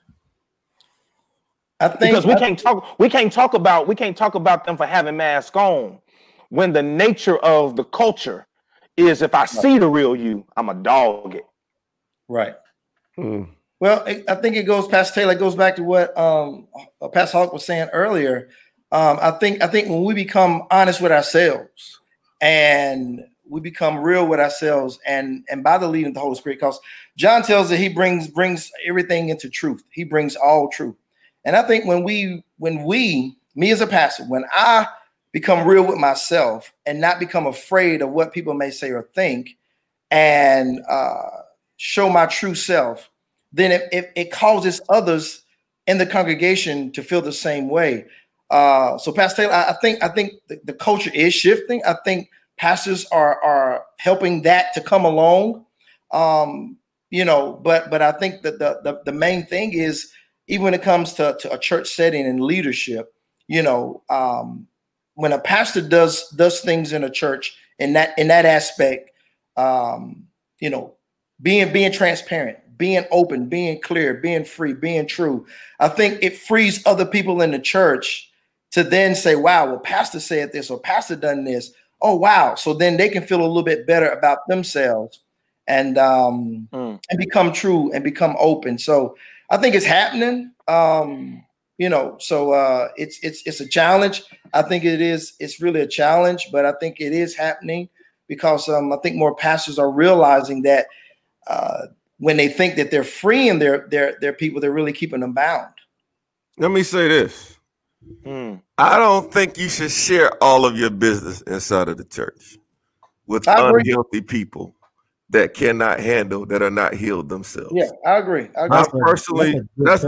I think because we I, can't talk we can't talk about we can't talk about them for having masks on, when the nature of the culture is, if I see the real you, I'm a dog it. Right. Mm. Well, I think it goes past Taylor. It goes back to what um, Pastor Hawk was saying earlier. Um, I think I think when we become honest with ourselves and we become real with ourselves, and and by the leading of the Holy Spirit, because John tells that he brings brings everything into truth. He brings all truth. And I think when we when we me as a pastor, when I become real with myself and not become afraid of what people may say or think, and uh, show my true self, then it, it, it causes others in the congregation to feel the same way. Uh, so, Pastor Taylor, I, I think I think the, the culture is shifting. I think pastors are are helping that to come along. Um, you know, but but I think that the, the the main thing is, even when it comes to, to a church setting and leadership, you know, um, when a pastor does does things in a church in that in that aspect, um, you know, being being transparent, being open, being clear, being free, being true, I think it frees other people in the church to then say, wow, well, pastor said this or pastor done this. Oh, wow. So then they can feel a little bit better about themselves and um, mm. and become true and become open. So I think it's happening. Um, you know, so uh, it's it's it's a challenge. I think it is. It's really a challenge, but I think it is happening because um, I think more pastors are realizing that uh, when they think that they're freeing their their their people, they're really keeping them bound. Let me say this. Hmm. I don't think you should share all of your business inside of the church with unhealthy people that cannot handle, that are not healed themselves. Yeah, I agree. I agree. I personally, that's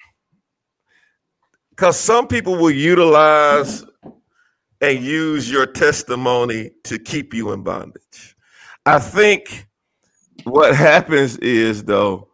because some people will utilize and use your testimony to keep you in bondage. I think what happens is, though,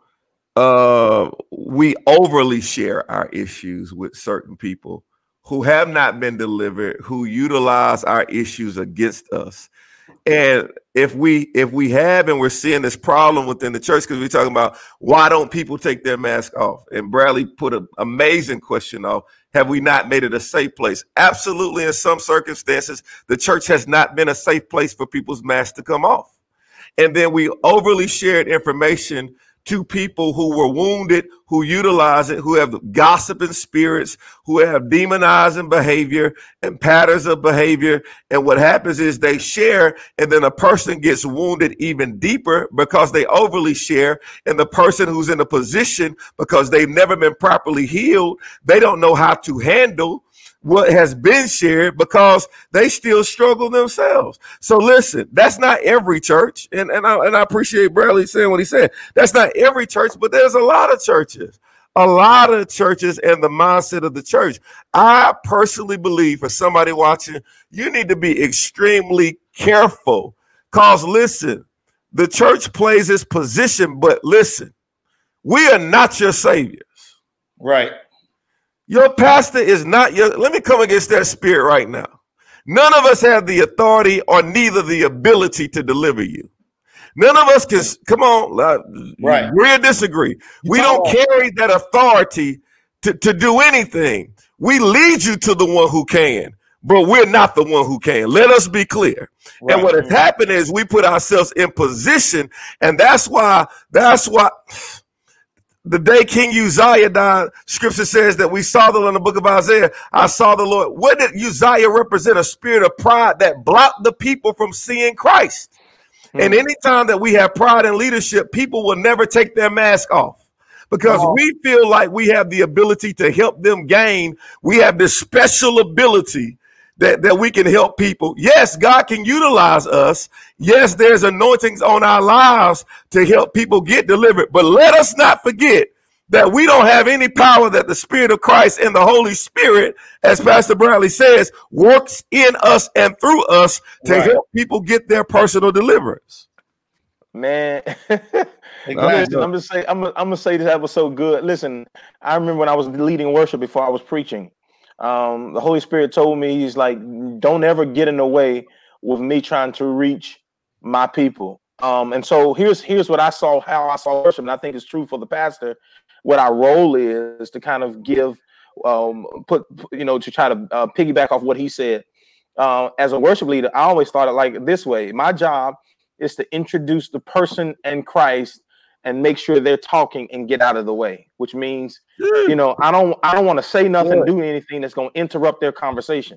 uh, we overly share our issues with certain people who have not been delivered, who utilize our issues against us. And if we if we have and we're seeing this problem within the church, because we're talking about why don't people take their mask off? And Bradley put an amazing question off. Have we not made it a safe place? Absolutely. In some circumstances, the church has not been a safe place for people's masks to come off. And then we overly shared information to people who were wounded, who utilize it, who have gossiping spirits, who have demonizing behavior and patterns of behavior. And what happens is they share, and then a person gets wounded even deeper because they overly share. And the person who's in a position, because they've never been properly healed, they don't know how to handle what has been shared because they still struggle themselves. So listen, that's not every church. And, and, I, and I appreciate Bradley saying what he said. That's not every church, but there's a lot of churches, a lot of churches and the mindset of the church. I personally believe for somebody watching, you need to be extremely careful because listen, the church plays its position, but listen, we are not your saviors. Right. Your pastor is not your, let me come against that spirit right now. None of us have the authority or neither the ability to deliver you. None of us can, come on, uh, right. agree or disagree. You we don't carry that authority to, to do anything. We lead you to the one who can, but we're not the one who can. Let us be clear. Right. And what has happened is we put ourselves in position, and that's why, that's why, the day King Uzziah died, scripture says that we saw the in the book of Isaiah, I saw the Lord. What did Uzziah represent? A spirit of pride that blocked the people from seeing Christ. Hmm. And anytime that we have pride in leadership, people will never take their mask off because oh. we feel like we have the ability to help them gain. We have this special ability that, that we can help people. Yes, God can utilize us. Yes, there's anointings on our lives to help people get delivered. But let us not forget that we don't have any power that the Spirit of Christ and the Holy Spirit, as Pastor Bradley says, works in us and through us to right. help people get their personal deliverance. Man, listen, I'm just saying, I'm, I'm gonna say this, that was so good. Listen, I remember when I was leading worship before I was preaching. Um, the Holy Spirit told me, he's like, don't ever get in the way with me trying to reach my people. Um, and so here's here's what I saw, how I saw worship, and I think it's true for the pastor. What our role is to kind of give, um, put, you know, to try to uh, piggyback off what he said. Uh, as a worship leader, I always thought it like this way. My job is to introduce the person and Christ and make sure they're talking and get out of the way, which means, you know, I don't I don't want to say nothing, yeah. do anything that's going to interrupt their conversation.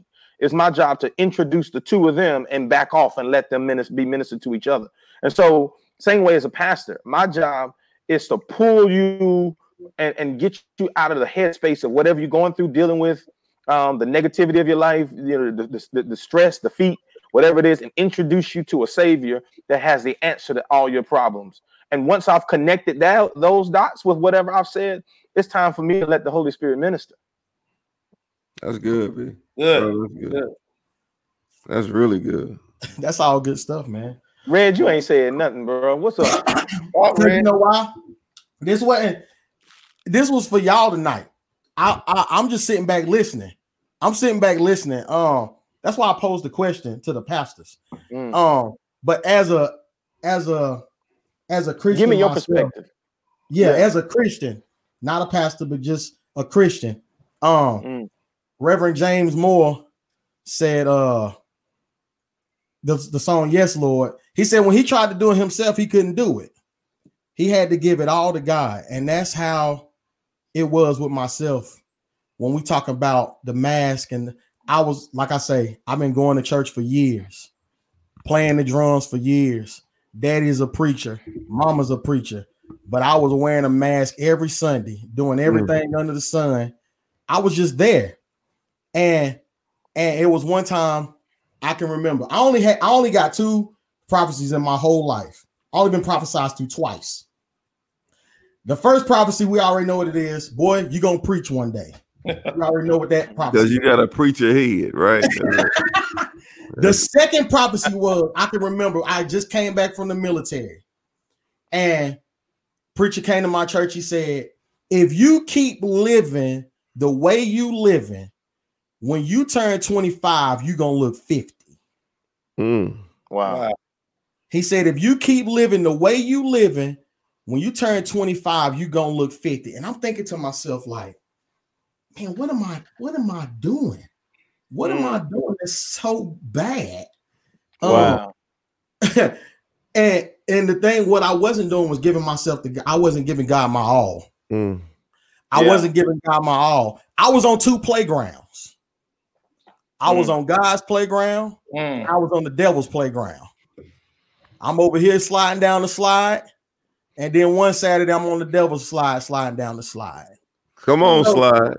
It's my job to introduce the two of them and back off and let them minister, be ministered to each other. And so, same way as a pastor, my job is to pull you and, and get you out of the headspace of whatever you're going through, dealing with um, the negativity of your life, you know, the, the, the stress, the defeat, whatever it is, and introduce you to a savior that has the answer to all your problems. And once I've connected that, those dots with whatever I've said, it's time for me to let the Holy Spirit minister. That's good, man. Good. Bro, that's good. Good. That's really good. That's all good stuff, man. Red, you ain't saying nothing, bro. What's up? What, You Red? know why? This wasn't. This was for y'all tonight. I, I I'm just sitting back listening. I'm sitting back listening. Um, that's why I posed the question to the pastors. Mm. Um, but as a as a as a Christian, Give me your myself, perspective. Yeah, Yeah. as a Christian, not a pastor, but just a Christian. Um, Mm. Reverend James Moore said, uh, the, the song Yes, Lord. He said when he tried to do it himself, he couldn't do it. He had to give it all to God. And that's how it was with myself. When we talk about the mask, and I was, like I say, I've been going to church for years, playing the drums for years. Daddy's a preacher, mama's a preacher, but I was wearing a mask every Sunday, doing everything mm. under the sun. I was just there. And and it was one time I can remember. I only had I only got two prophecies in my whole life. I only been prophesied to twice. The first prophecy, we already know what it is. Boy, you're gonna preach one day. You already know what that prophecy is. Because you got a preacher head, right? The second prophecy was, I can remember I just came back from the military, and preacher came to my church. He said, if you keep living the way you living, when you turn twenty-five, you're gonna look fifty. Mm. Wow. He said, if you keep living the way you living, when you turn twenty-five, you're gonna look fifty. And I'm thinking to myself, like, man, what am I, what am I doing? What mm. am I doing that's so bad? Wow. Um, and and the thing, what I wasn't doing was giving myself the I wasn't giving God my all. Mm. I Yeah. wasn't giving God my all. I was on two playgrounds. I mm. was on God's playground. Mm. I was on the devil's playground. I'm over here sliding down the slide. And then one Saturday, I'm on the devil's slide, sliding down the slide. Come on, so, slide.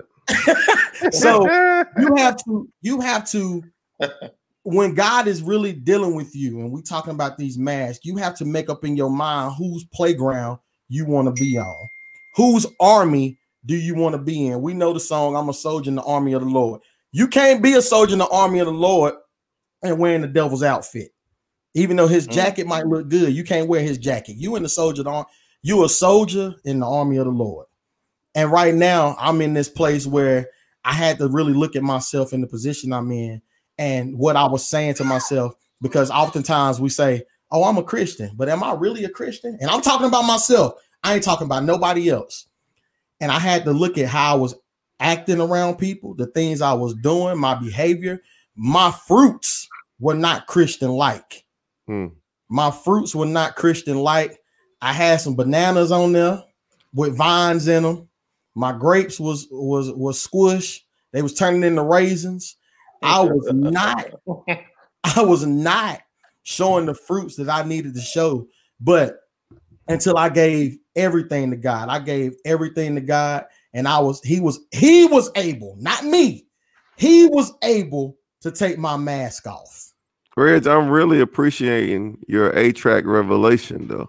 So you have to, you have to, when God is really dealing with you, and we're talking about these masks, you have to make up in your mind whose playground you want to be on. Whose army do you want to be in? We know the song, I'm a soldier in the army of the Lord. You can't be a soldier in the army of the Lord and wearing the devil's outfit. Even though his jacket mm. might look good, you can't wear his jacket. You in the soldier, you a soldier in the army of the Lord. And right now, I'm in this place where I had to really look at myself in the position I'm in and what I was saying to myself, because oftentimes we say, oh, I'm a Christian, but am I really a Christian? And I'm talking about myself. I ain't talking about nobody else. And I had to look at how I was acting around people, the things I was doing, my behavior. My fruits were not Christian-like. Hmm. My fruits were not Christian-like. I had some bananas on there with vines in them. My grapes was was was squish. They was turning into raisins. I was not, I was not showing the fruits that I needed to show. But until I gave everything to God, I gave everything to God, and I was, he was, he was able, not me. He was able to take my mask off. Reg, I'm really appreciating your A-track revelation, though.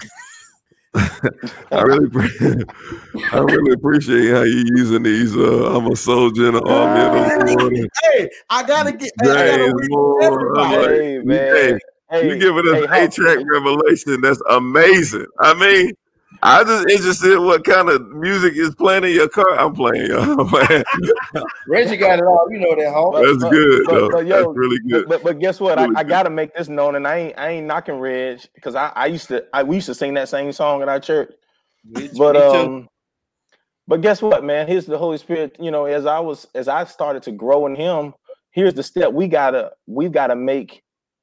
I really, I really appreciate how you using these. Uh, I'm a soldier in the army of the Lord. Hey, I gotta get. Hey, I gotta read everybody. Like, hey, man. Hey, hey, you giving us hey, A-track revelation. That's amazing. I mean, I just interested in what kind of music is playing in your car. I'm playing, y'all. Reggie got it all. You know that, Hawk. That's but, good. But, though. but, yo, That's really good. But, but guess what? Really I, I gotta make this known, and I ain't I ain't knocking Reg, because I, I used to I we used to sing that same song at our church. Me, But me um, too. but guess what, man? Here's the Holy Spirit. You know, as I was as I started to grow in Him, here's the step we gotta we gotta make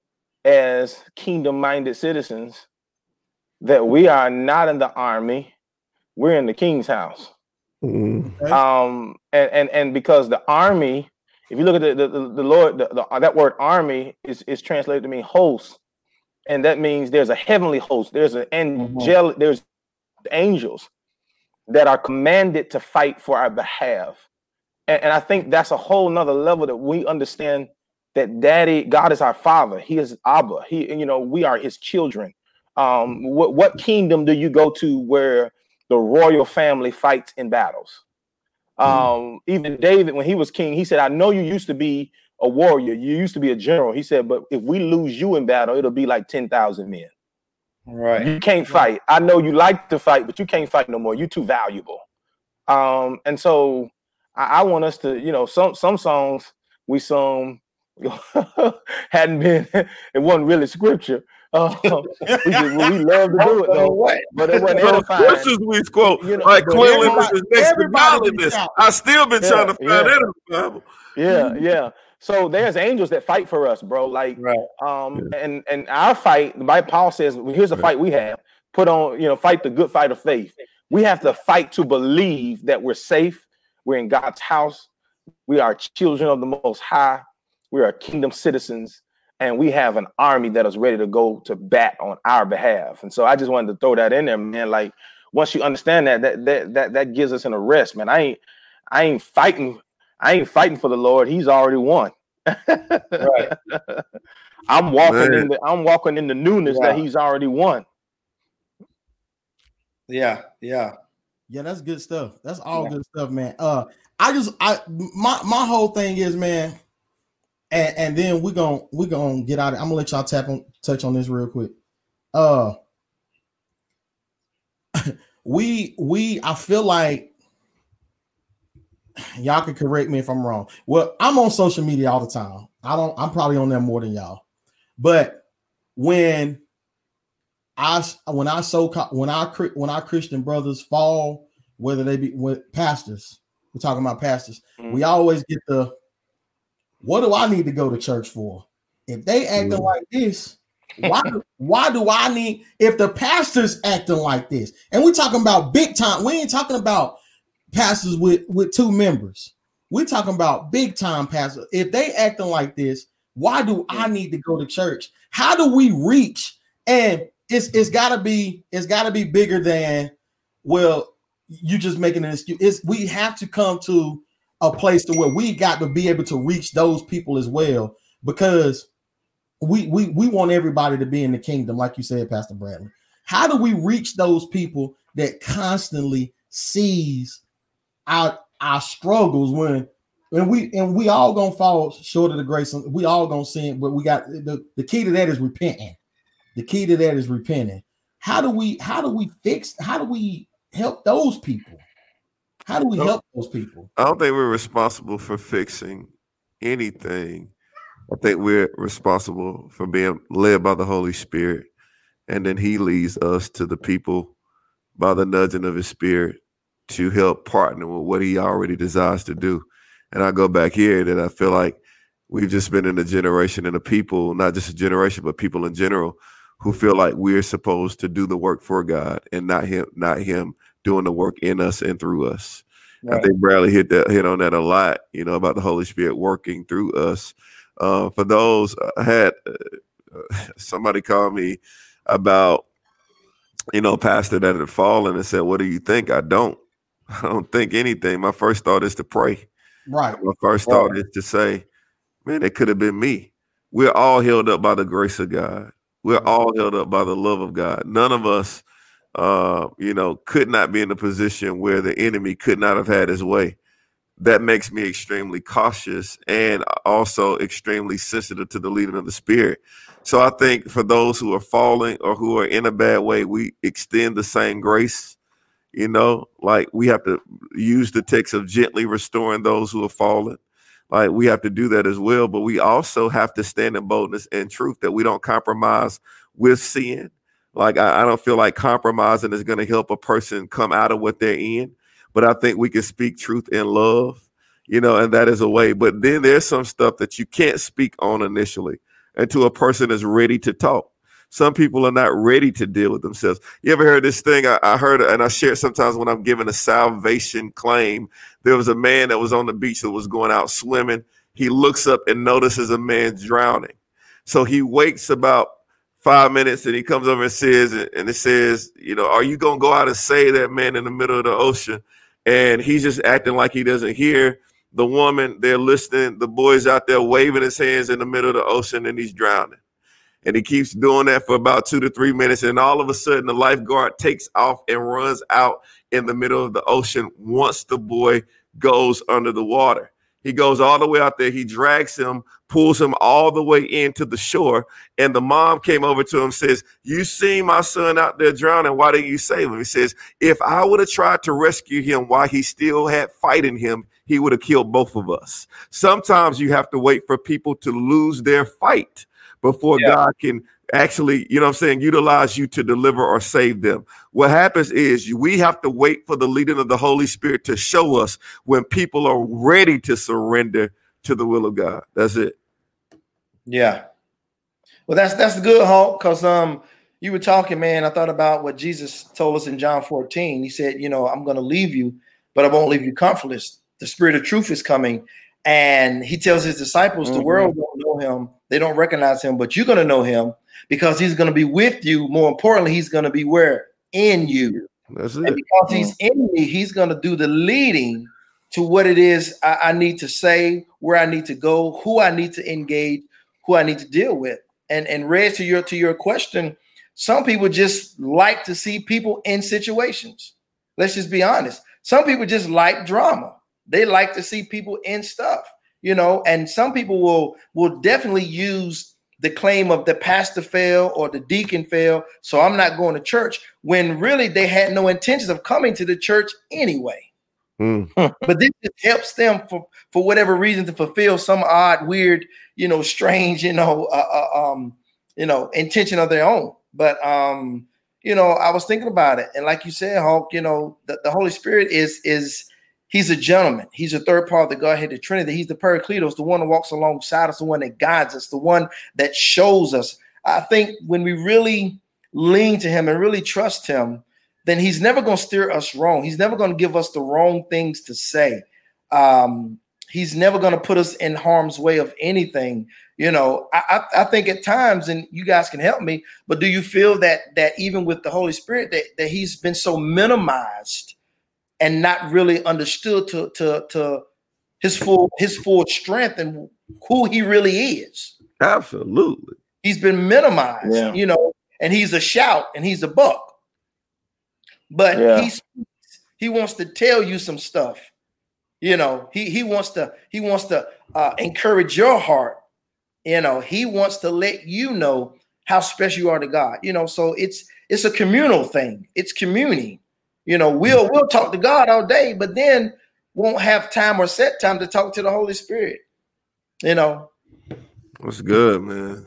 as kingdom-minded citizens, that we are not in the army. We're in the King's house. Mm. Um, and, and, and because the army If you look at the the, the Lord, the, the, that word army is, is translated to mean host. And that means there's a heavenly host. There's an angelic, mm-hmm. there's angels that are commanded to fight for our behalf. And, and I think that's a whole nother level that we understand that Daddy, God is our Father. He is Abba. He, you know, we are his children. Um, what, what kingdom do you go to where the royal family fights in battles? Um, mm. Even David, when he was king, he said, I know you used to be a warrior. You used to be a general. He said, but if we lose you in battle, it'll be like ten thousand men. Right. You can't fight. I know you like to fight, but you can't fight no more. You're too valuable. Um, and so I, I want us to, you know, some some songs we sung hadn't been, it wasn't really scripture. Uh, we, just, well, we love to do it though, but it wasn't edifying. This is we quote, you know, like cleanliness is next to godliness. I still been yeah, trying to find yeah. that in the Bible. Yeah, yeah. So there's angels that fight for us, bro. Like, right. um, yeah. and and our fight, the Bible, Paul says, well, here's a right. fight we have. Put on, you know, fight the good fight of faith. We have to fight to believe that we're safe. We're in God's house. We are children of the Most High. We are kingdom citizens, and we have an army that is ready to go to bat on our behalf. And so I just wanted to throw that in there, man. Like, once you understand that, that that that that gives us an arrest, man. I ain't I ain't fighting. I ain't fighting for the Lord. He's already won. Right. I'm walking man. in the I'm walking in the newness yeah. that he's already won. Yeah, yeah. Yeah, that's good stuff. That's all yeah. good stuff, man. Uh I just I my my whole thing is, man, and, and then we're gonna we're gonna get out of it. I'm gonna let y'all tap on touch on this real quick. Uh we we I feel like y'all can correct me if I'm wrong. Well, I'm on social media all the time. I don't. I'm probably on there more than y'all. But when I when I so when I when our Christian brothers fall, whether they be with pastors, we're talking about pastors. Mm-hmm. We always get the, what do I need to go to church for? If they acting mm-hmm. like this, why why do I need? If the pastor's acting like this, and we're talking about big time, we ain't talking about pastors with, with two members. We're talking about big time pastors. If they acting like this, why do I need to go to church? How do we reach? And it's it's gotta be it's gotta be bigger than, well, you just making an excuse. It's, we have to come to a place to where we got to be able to reach those people as well, because we we we want everybody to be in the kingdom, like you said, Pastor Bradley. How do we reach those people that constantly sees our our struggles when when we and we all gonna fall short of the grace? We all gonna sin, but we got the, the key to that is repenting. The key to that is repenting. How do we how do we fix how do we help those people? How do we help those people? I don't think we're responsible for fixing anything. I think we're responsible for being led by the Holy Spirit, and then he leads us to the people by the nudging of his spirit to help partner with what he already desires to do. And I go back here that I feel like we've just been in a generation and a people, not just a generation, but people in general, who feel like we're supposed to do the work for God and not him, not him doing the work in us and through us. Right. I think Bradley hit that hit on that a lot, you know, about the Holy Spirit working through us. Uh, for those, I had uh, somebody call me about, you know, pastor that had fallen and said, "What do you think?" I don't. I don't think anything. My first thought is to pray. Right. My first right. thought is to say, man, it could have been me. We're all held up by the grace of God. We're all held up by the love of God. None of us, uh, you know, could not be in a position where the enemy could not have had his way. That makes me extremely cautious and also extremely sensitive to the leading of the Spirit. So I think for those who are falling or who are in a bad way, we extend the same grace. You know, like we have to use the text of gently restoring those who have fallen. Like we have to do that as well. But we also have to stand in boldness and truth that we don't compromise with sin. Like I, I don't feel like compromising is going to help a person come out of what they're in. But I think we can speak truth in love, you know, and that is a way. But then there's some stuff that you can't speak on initially until a person is ready to talk. Some people are not ready to deal with themselves. You ever heard this thing? I, I heard, and I share it sometimes when I'm giving a salvation claim. There was a man that was on the beach that was going out swimming. he looks up and notices a man drowning. So he waits about five minutes and he comes over and says, and it says, you know, are you going to go out and save that man in the middle of the ocean? And he's just acting like he doesn't hear the woman. They're listening. The boy's out there waving his hands in the middle of the ocean and he's drowning. And he keeps doing that for about two to three minutes. And all of a sudden, the lifeguard takes off and runs out in the middle of the ocean once the boy goes under the water. He goes all the way out there. He drags him, pulls him all the way into the shore. And the mom came over to him and says, you seen my son out there drowning. Why didn't you save him? He says, if I would have tried to rescue him while he still had fight in him, he would have killed both of us. Sometimes you have to wait for people to lose their fight before yeah. God can actually, you know what I'm saying, utilize you to deliver or save them. What happens is we have to wait for the leading of the Holy Spirit to show us when people are ready to surrender to the will of God. That's it. Yeah. Well, that's that's good, Hulk, because um you were talking, man. I thought about what Jesus told us in John fourteen. He said, you know, I'm going to leave you, but I won't leave you comfortless. The Spirit of truth is coming. And he tells his disciples, mm-hmm. the world don't know him. They don't recognize him, but you're going to know him because he's going to be with you. More importantly, he's going to be where? In you. That's it. And because mm-hmm. he's in me, he's going to do the leading to what it is I, I need to say, where I need to go, who I need to engage, who I need to deal with. And, and Reg, to your, to your question, some people just like to see people in situations. Let's just be honest. Some people just like drama. They like to see people in stuff, you know, and some people will will definitely use the claim of the pastor failed or the deacon failed, so I'm not going to church, when really they had no intentions of coming to the church anyway. Mm. But this just helps them for, for whatever reason to fulfill some odd, weird, you know, strange, you know, uh, uh, um, you know, intention of their own. But, um, you know, I was thinking about it. And like you said, Hulk, you know, the, the Holy Spirit is is he's a gentleman. He's a third part of the Godhead, the Trinity. He's the Paracletos, the one that walks alongside us, the one that guides us, the one that shows us. I think when we really lean to him and really trust him, then he's never going to steer us wrong. He's never going to give us the wrong things to say. Um, he's never going to put us in harm's way of anything. You know, I, I, I think at times, and you guys can help me, but do you feel that that even with the Holy Spirit, that, that he's been so minimized and not really understood to, to, to his full his full strength and who he really is? Absolutely. He's been minimized, yeah. you know, and he's a shout and he's a buck. But yeah. he he wants to tell you some stuff. You know, he he wants to he wants to uh, encourage your heart. You know, he wants to let you know how special you are to God. You know, so it's it's a communal thing. It's communing. You know, we'll we'll talk to God all day, but then won't have time or set time to talk to the Holy Spirit. You know, that's good, man.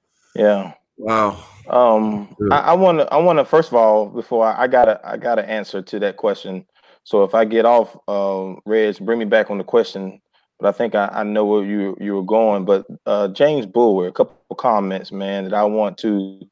Yeah. Wow. Um, I want to. I want to. First of all, before I, I gotta, I gotta answer to that question. So if I get off, uh, Reg, bring me back on the question. But I think I, I know where you you were going. But uh, James Bulwer, a couple of comments, man, that I want to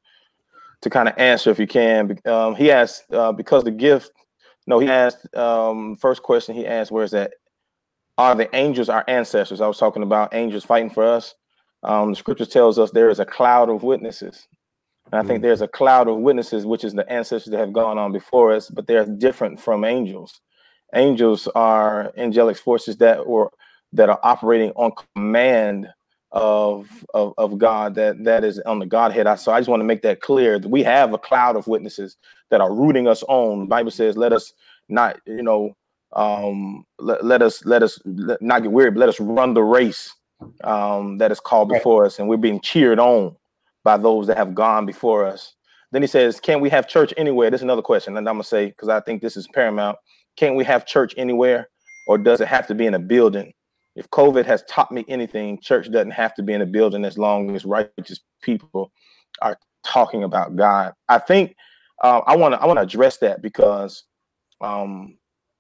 to kind of answer if you can. Um, he asked uh, because the gift. No, he asked. Um, first question he asked, where is that? Are the angels our ancestors? I was talking about angels fighting for us. Um, the scripture tells us there is a cloud of witnesses. And I think there's a cloud of witnesses, which is the ancestors that have gone on before us, but they're different from angels. Angels are angelic forces that were that are operating on command of, of, of God, that, that is on the Godhead. I, so I just want to make that clear. We have a cloud of witnesses that are rooting us on. The Bible says, let us not, you know, um, let, let us let us let, not get weary, but let us run the race um, that is called before us, and we're being cheered on by those that have gone before us. Then he says, can we have church anywhere? This is another question. And I'm going to say, because I think this is paramount. Can we have church anywhere, or does it have to be in a building? If COVID has taught me anything, church doesn't have to be in a building as long as righteous people are talking about God. I think uh, I want to I want to address that because um,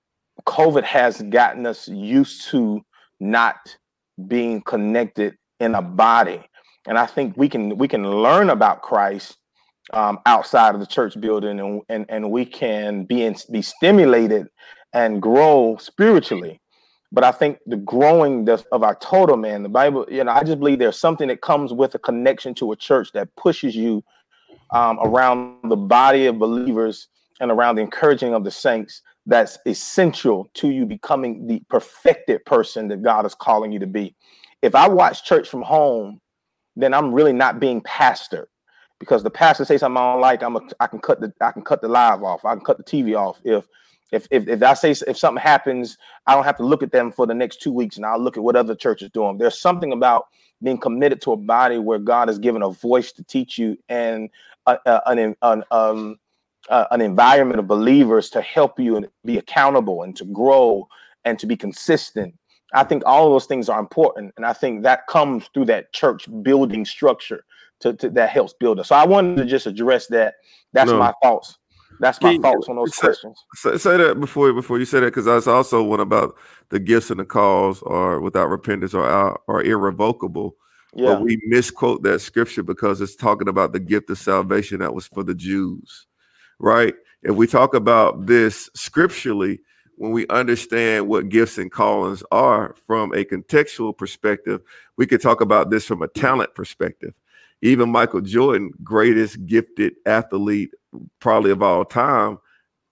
COVID has gotten us used to not being connected in a body. And I think we can we can learn about Christ um, outside of the church building, and and, and we can be in, be stimulated and grow spiritually But I think the growing the, of our total man, the Bible, you know, I just believe there's something that comes with a connection to a church that pushes you um, around the body of believers and around the encouraging of the saints. That's essential to you becoming the perfected person that God is calling you to be. If I watch church from home, then I'm really not being pastored, because the pastor says something I don't like, I'm a, I can cut the I can cut the live off, I can cut the T V off. If If, if if I say if something happens, I don't have to look at them for the next two weeks, and I'll look at what other church is doing. There's something about being committed to a body where God has given a voice to teach you, and a, a, an an um uh, an environment of believers to help you and be accountable and to grow and to be consistent. I think all of those things are important, and I think that comes through that church building structure to, to that helps build us. So I wanted to just address that. That's No. my thoughts. That's my Can, thoughts on those say, questions. Say, say that before before you say that, because that's also one about the gifts and the calls are without repentance or are, are irrevocable. Yeah. But we misquote that scripture because it's talking about the gift of salvation that was for the Jews, right? If we talk about this scripturally, when we understand what gifts and callings are from a contextual perspective, we could talk about this from a talent perspective. Even Michael Jordan, greatest gifted athlete probably of all time,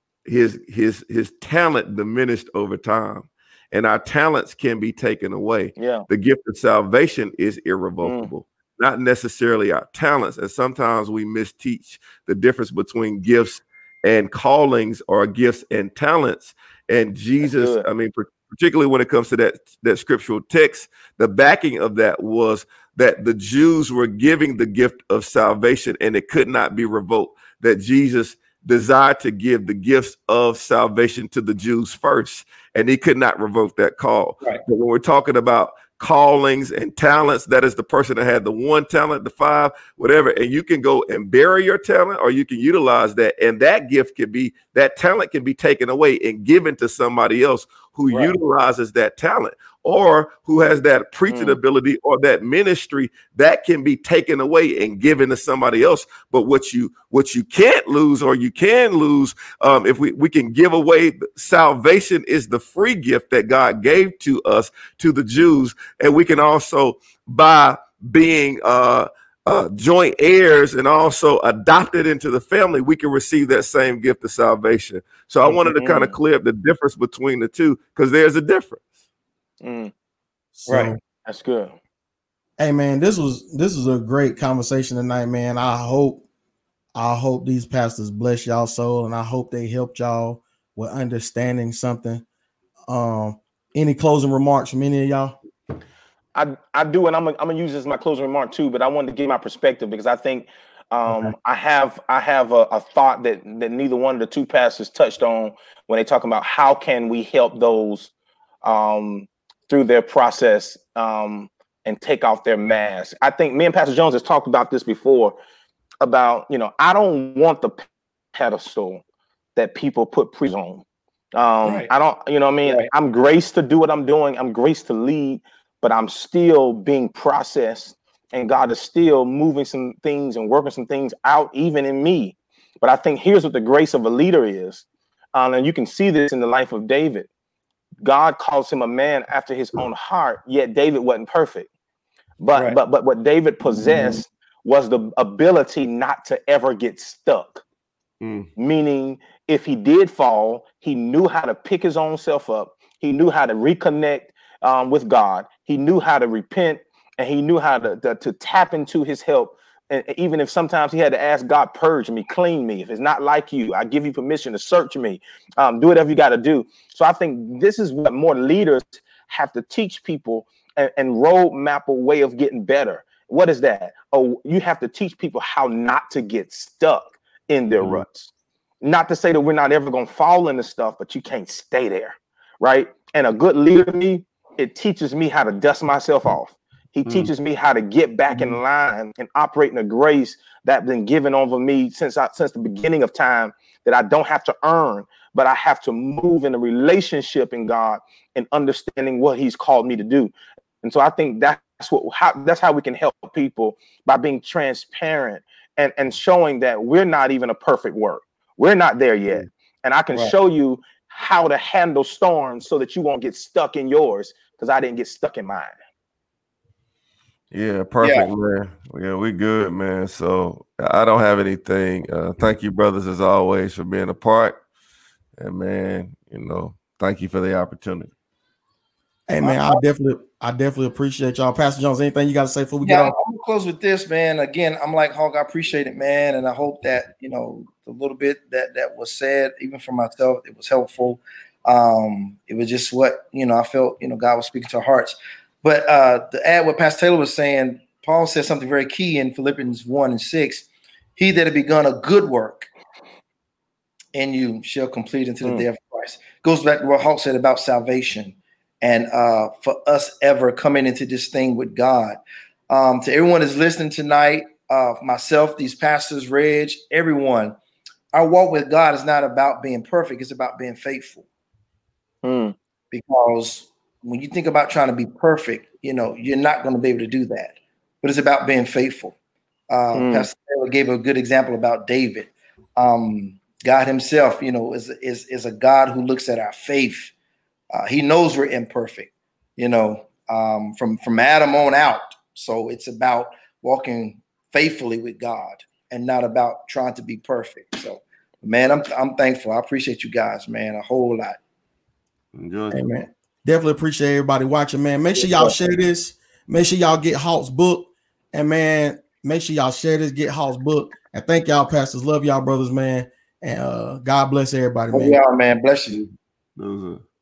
his his his talent diminished over time, and our talents can be taken away. Yeah. The gift of salvation is irrevocable, mm. not necessarily our talents. And sometimes we misteach the difference between gifts and callings or gifts and talents. And Jesus, I mean, particularly when it comes to that that scriptural text, the backing of that was that the Jews were giving the gift of salvation and it could not be revoked, that Jesus desired to give the gifts of salvation to the Jews first, and he could not revoke that call. Right. But when we're talking about callings and talents, that is the person that had the one talent, the five, whatever, and you can go and bury your talent or you can utilize that, and that gift can be, that talent can be taken away and given to somebody else who right. utilizes that talent, or who has that preaching mm. ability or that ministry that can be taken away and given to somebody else. But what you what you can't lose, or you can lose, um, if we, we can give away salvation is the free gift that God gave to us, to the Jews. And we can also, by being uh, uh, joint heirs and also adopted into the family, we can receive that same gift of salvation. So I wanted to kind of clear up the difference between the two, because there's a difference. Mm. So, right. That's good. Hey man, this was this was a great conversation tonight, man. I hope I hope these pastors bless y'all soul, and I hope they helped y'all with understanding something. Um, any closing remarks from any of y'all? I I do, and I'm gonna, I'm gonna use this as my closing remark too. But I wanted to give my perspective, because I think um, okay. I have I have a, a thought that that neither one of the two pastors touched on when they talk about how can we help those um, through their process um, and take off their mask. I think me and Pastor Jones has talked about this before. About, you know, I don't want the pedestal that people put priests on. Um, right. I don't, you know what I mean? Right. I'm graced to do what I'm doing. I'm graced to lead, but I'm still being processed, and God is still moving some things and working some things out, even in me. But I think here's what the grace of a leader is. Um, and you can see this in the life of David. God calls him a man after his own heart, yet David wasn't perfect. But, right. but, but what David possessed mm-hmm. was the ability not to ever get stuck. Mm. Meaning, if he did fall, he knew how to pick his own self up. He knew how to reconnect um, with God. He knew how to repent, and he knew how to, to, to tap into his help. And even if sometimes he had to ask God, purge me, clean me. If it's not like you, I give you permission to search me. Um, do whatever you got to do. So I think this is what more leaders have to teach people, and, and roadmap a way of getting better. What is that? Oh, you have to teach people how not to get stuck in their mm-hmm. ruts. Not to say that we're not ever going to fall into stuff, but you can't stay there, right? And a good leader to me, it teaches me how to dust myself off. He mm-hmm. teaches me how to get back in line and operate in the grace that's been given over me since I, since the beginning of time, that I don't have to earn, but I have to move in a relationship in God and understanding what he's called me to do. And so I think that's what how that's how we can help people, by being transparent and, and showing that we're not even a perfect work. We're not there yet. And I can right. show you how to handle storms so that you won't get stuck in yours, because I didn't get stuck in mine. Yeah, perfect, yeah. man. Yeah, we good, man. So I don't have anything. Uh, thank you, brothers, as always, for being a part. And man, you know, thank you for the opportunity. Hey man, I definitely, I definitely appreciate y'all. Pastor Jones, anything you got to say before we yeah, get off? I'm gonna close with this, man. Again, I'm like Hog. I appreciate it, man, and I hope that you know the little bit that that was said, even for myself, it was helpful. Um, it was just what you know I felt. You know, God was speaking to our hearts. But uh, to add what Pastor Taylor was saying, Paul said something very key in Philippians one and six. He that had begun a good work in you shall complete until mm. the day of Christ. Goes back to what Hawk said about salvation. And uh, for us ever coming into this thing with God. Um, to everyone that's listening tonight, uh, myself, these pastors, Reg, everyone, our walk with God is not about being perfect. It's about being faithful. Mm. Because when you think about trying to be perfect, you know, you're not going to be able to do that. But it's about being faithful. Uh, mm. Pastor Taylor gave a good example about David. Um, God himself, you know, is, is, is a God who looks at our faith. Uh, he knows we're imperfect, you know, um, from, from Adam on out. So it's about walking faithfully with God and not about trying to be perfect. So, man, I'm I'm thankful. I appreciate you guys, man, a whole lot. Enjoy. Hey, man. Definitely appreciate everybody watching, man. Make sure y'all share this. Make sure y'all get Hawk's book. And, man, make sure y'all share this, get Hawk's book. And thank y'all, pastors. Love y'all, brothers, man. And uh, God bless everybody, man. Love y'all, man. Bless you. Those are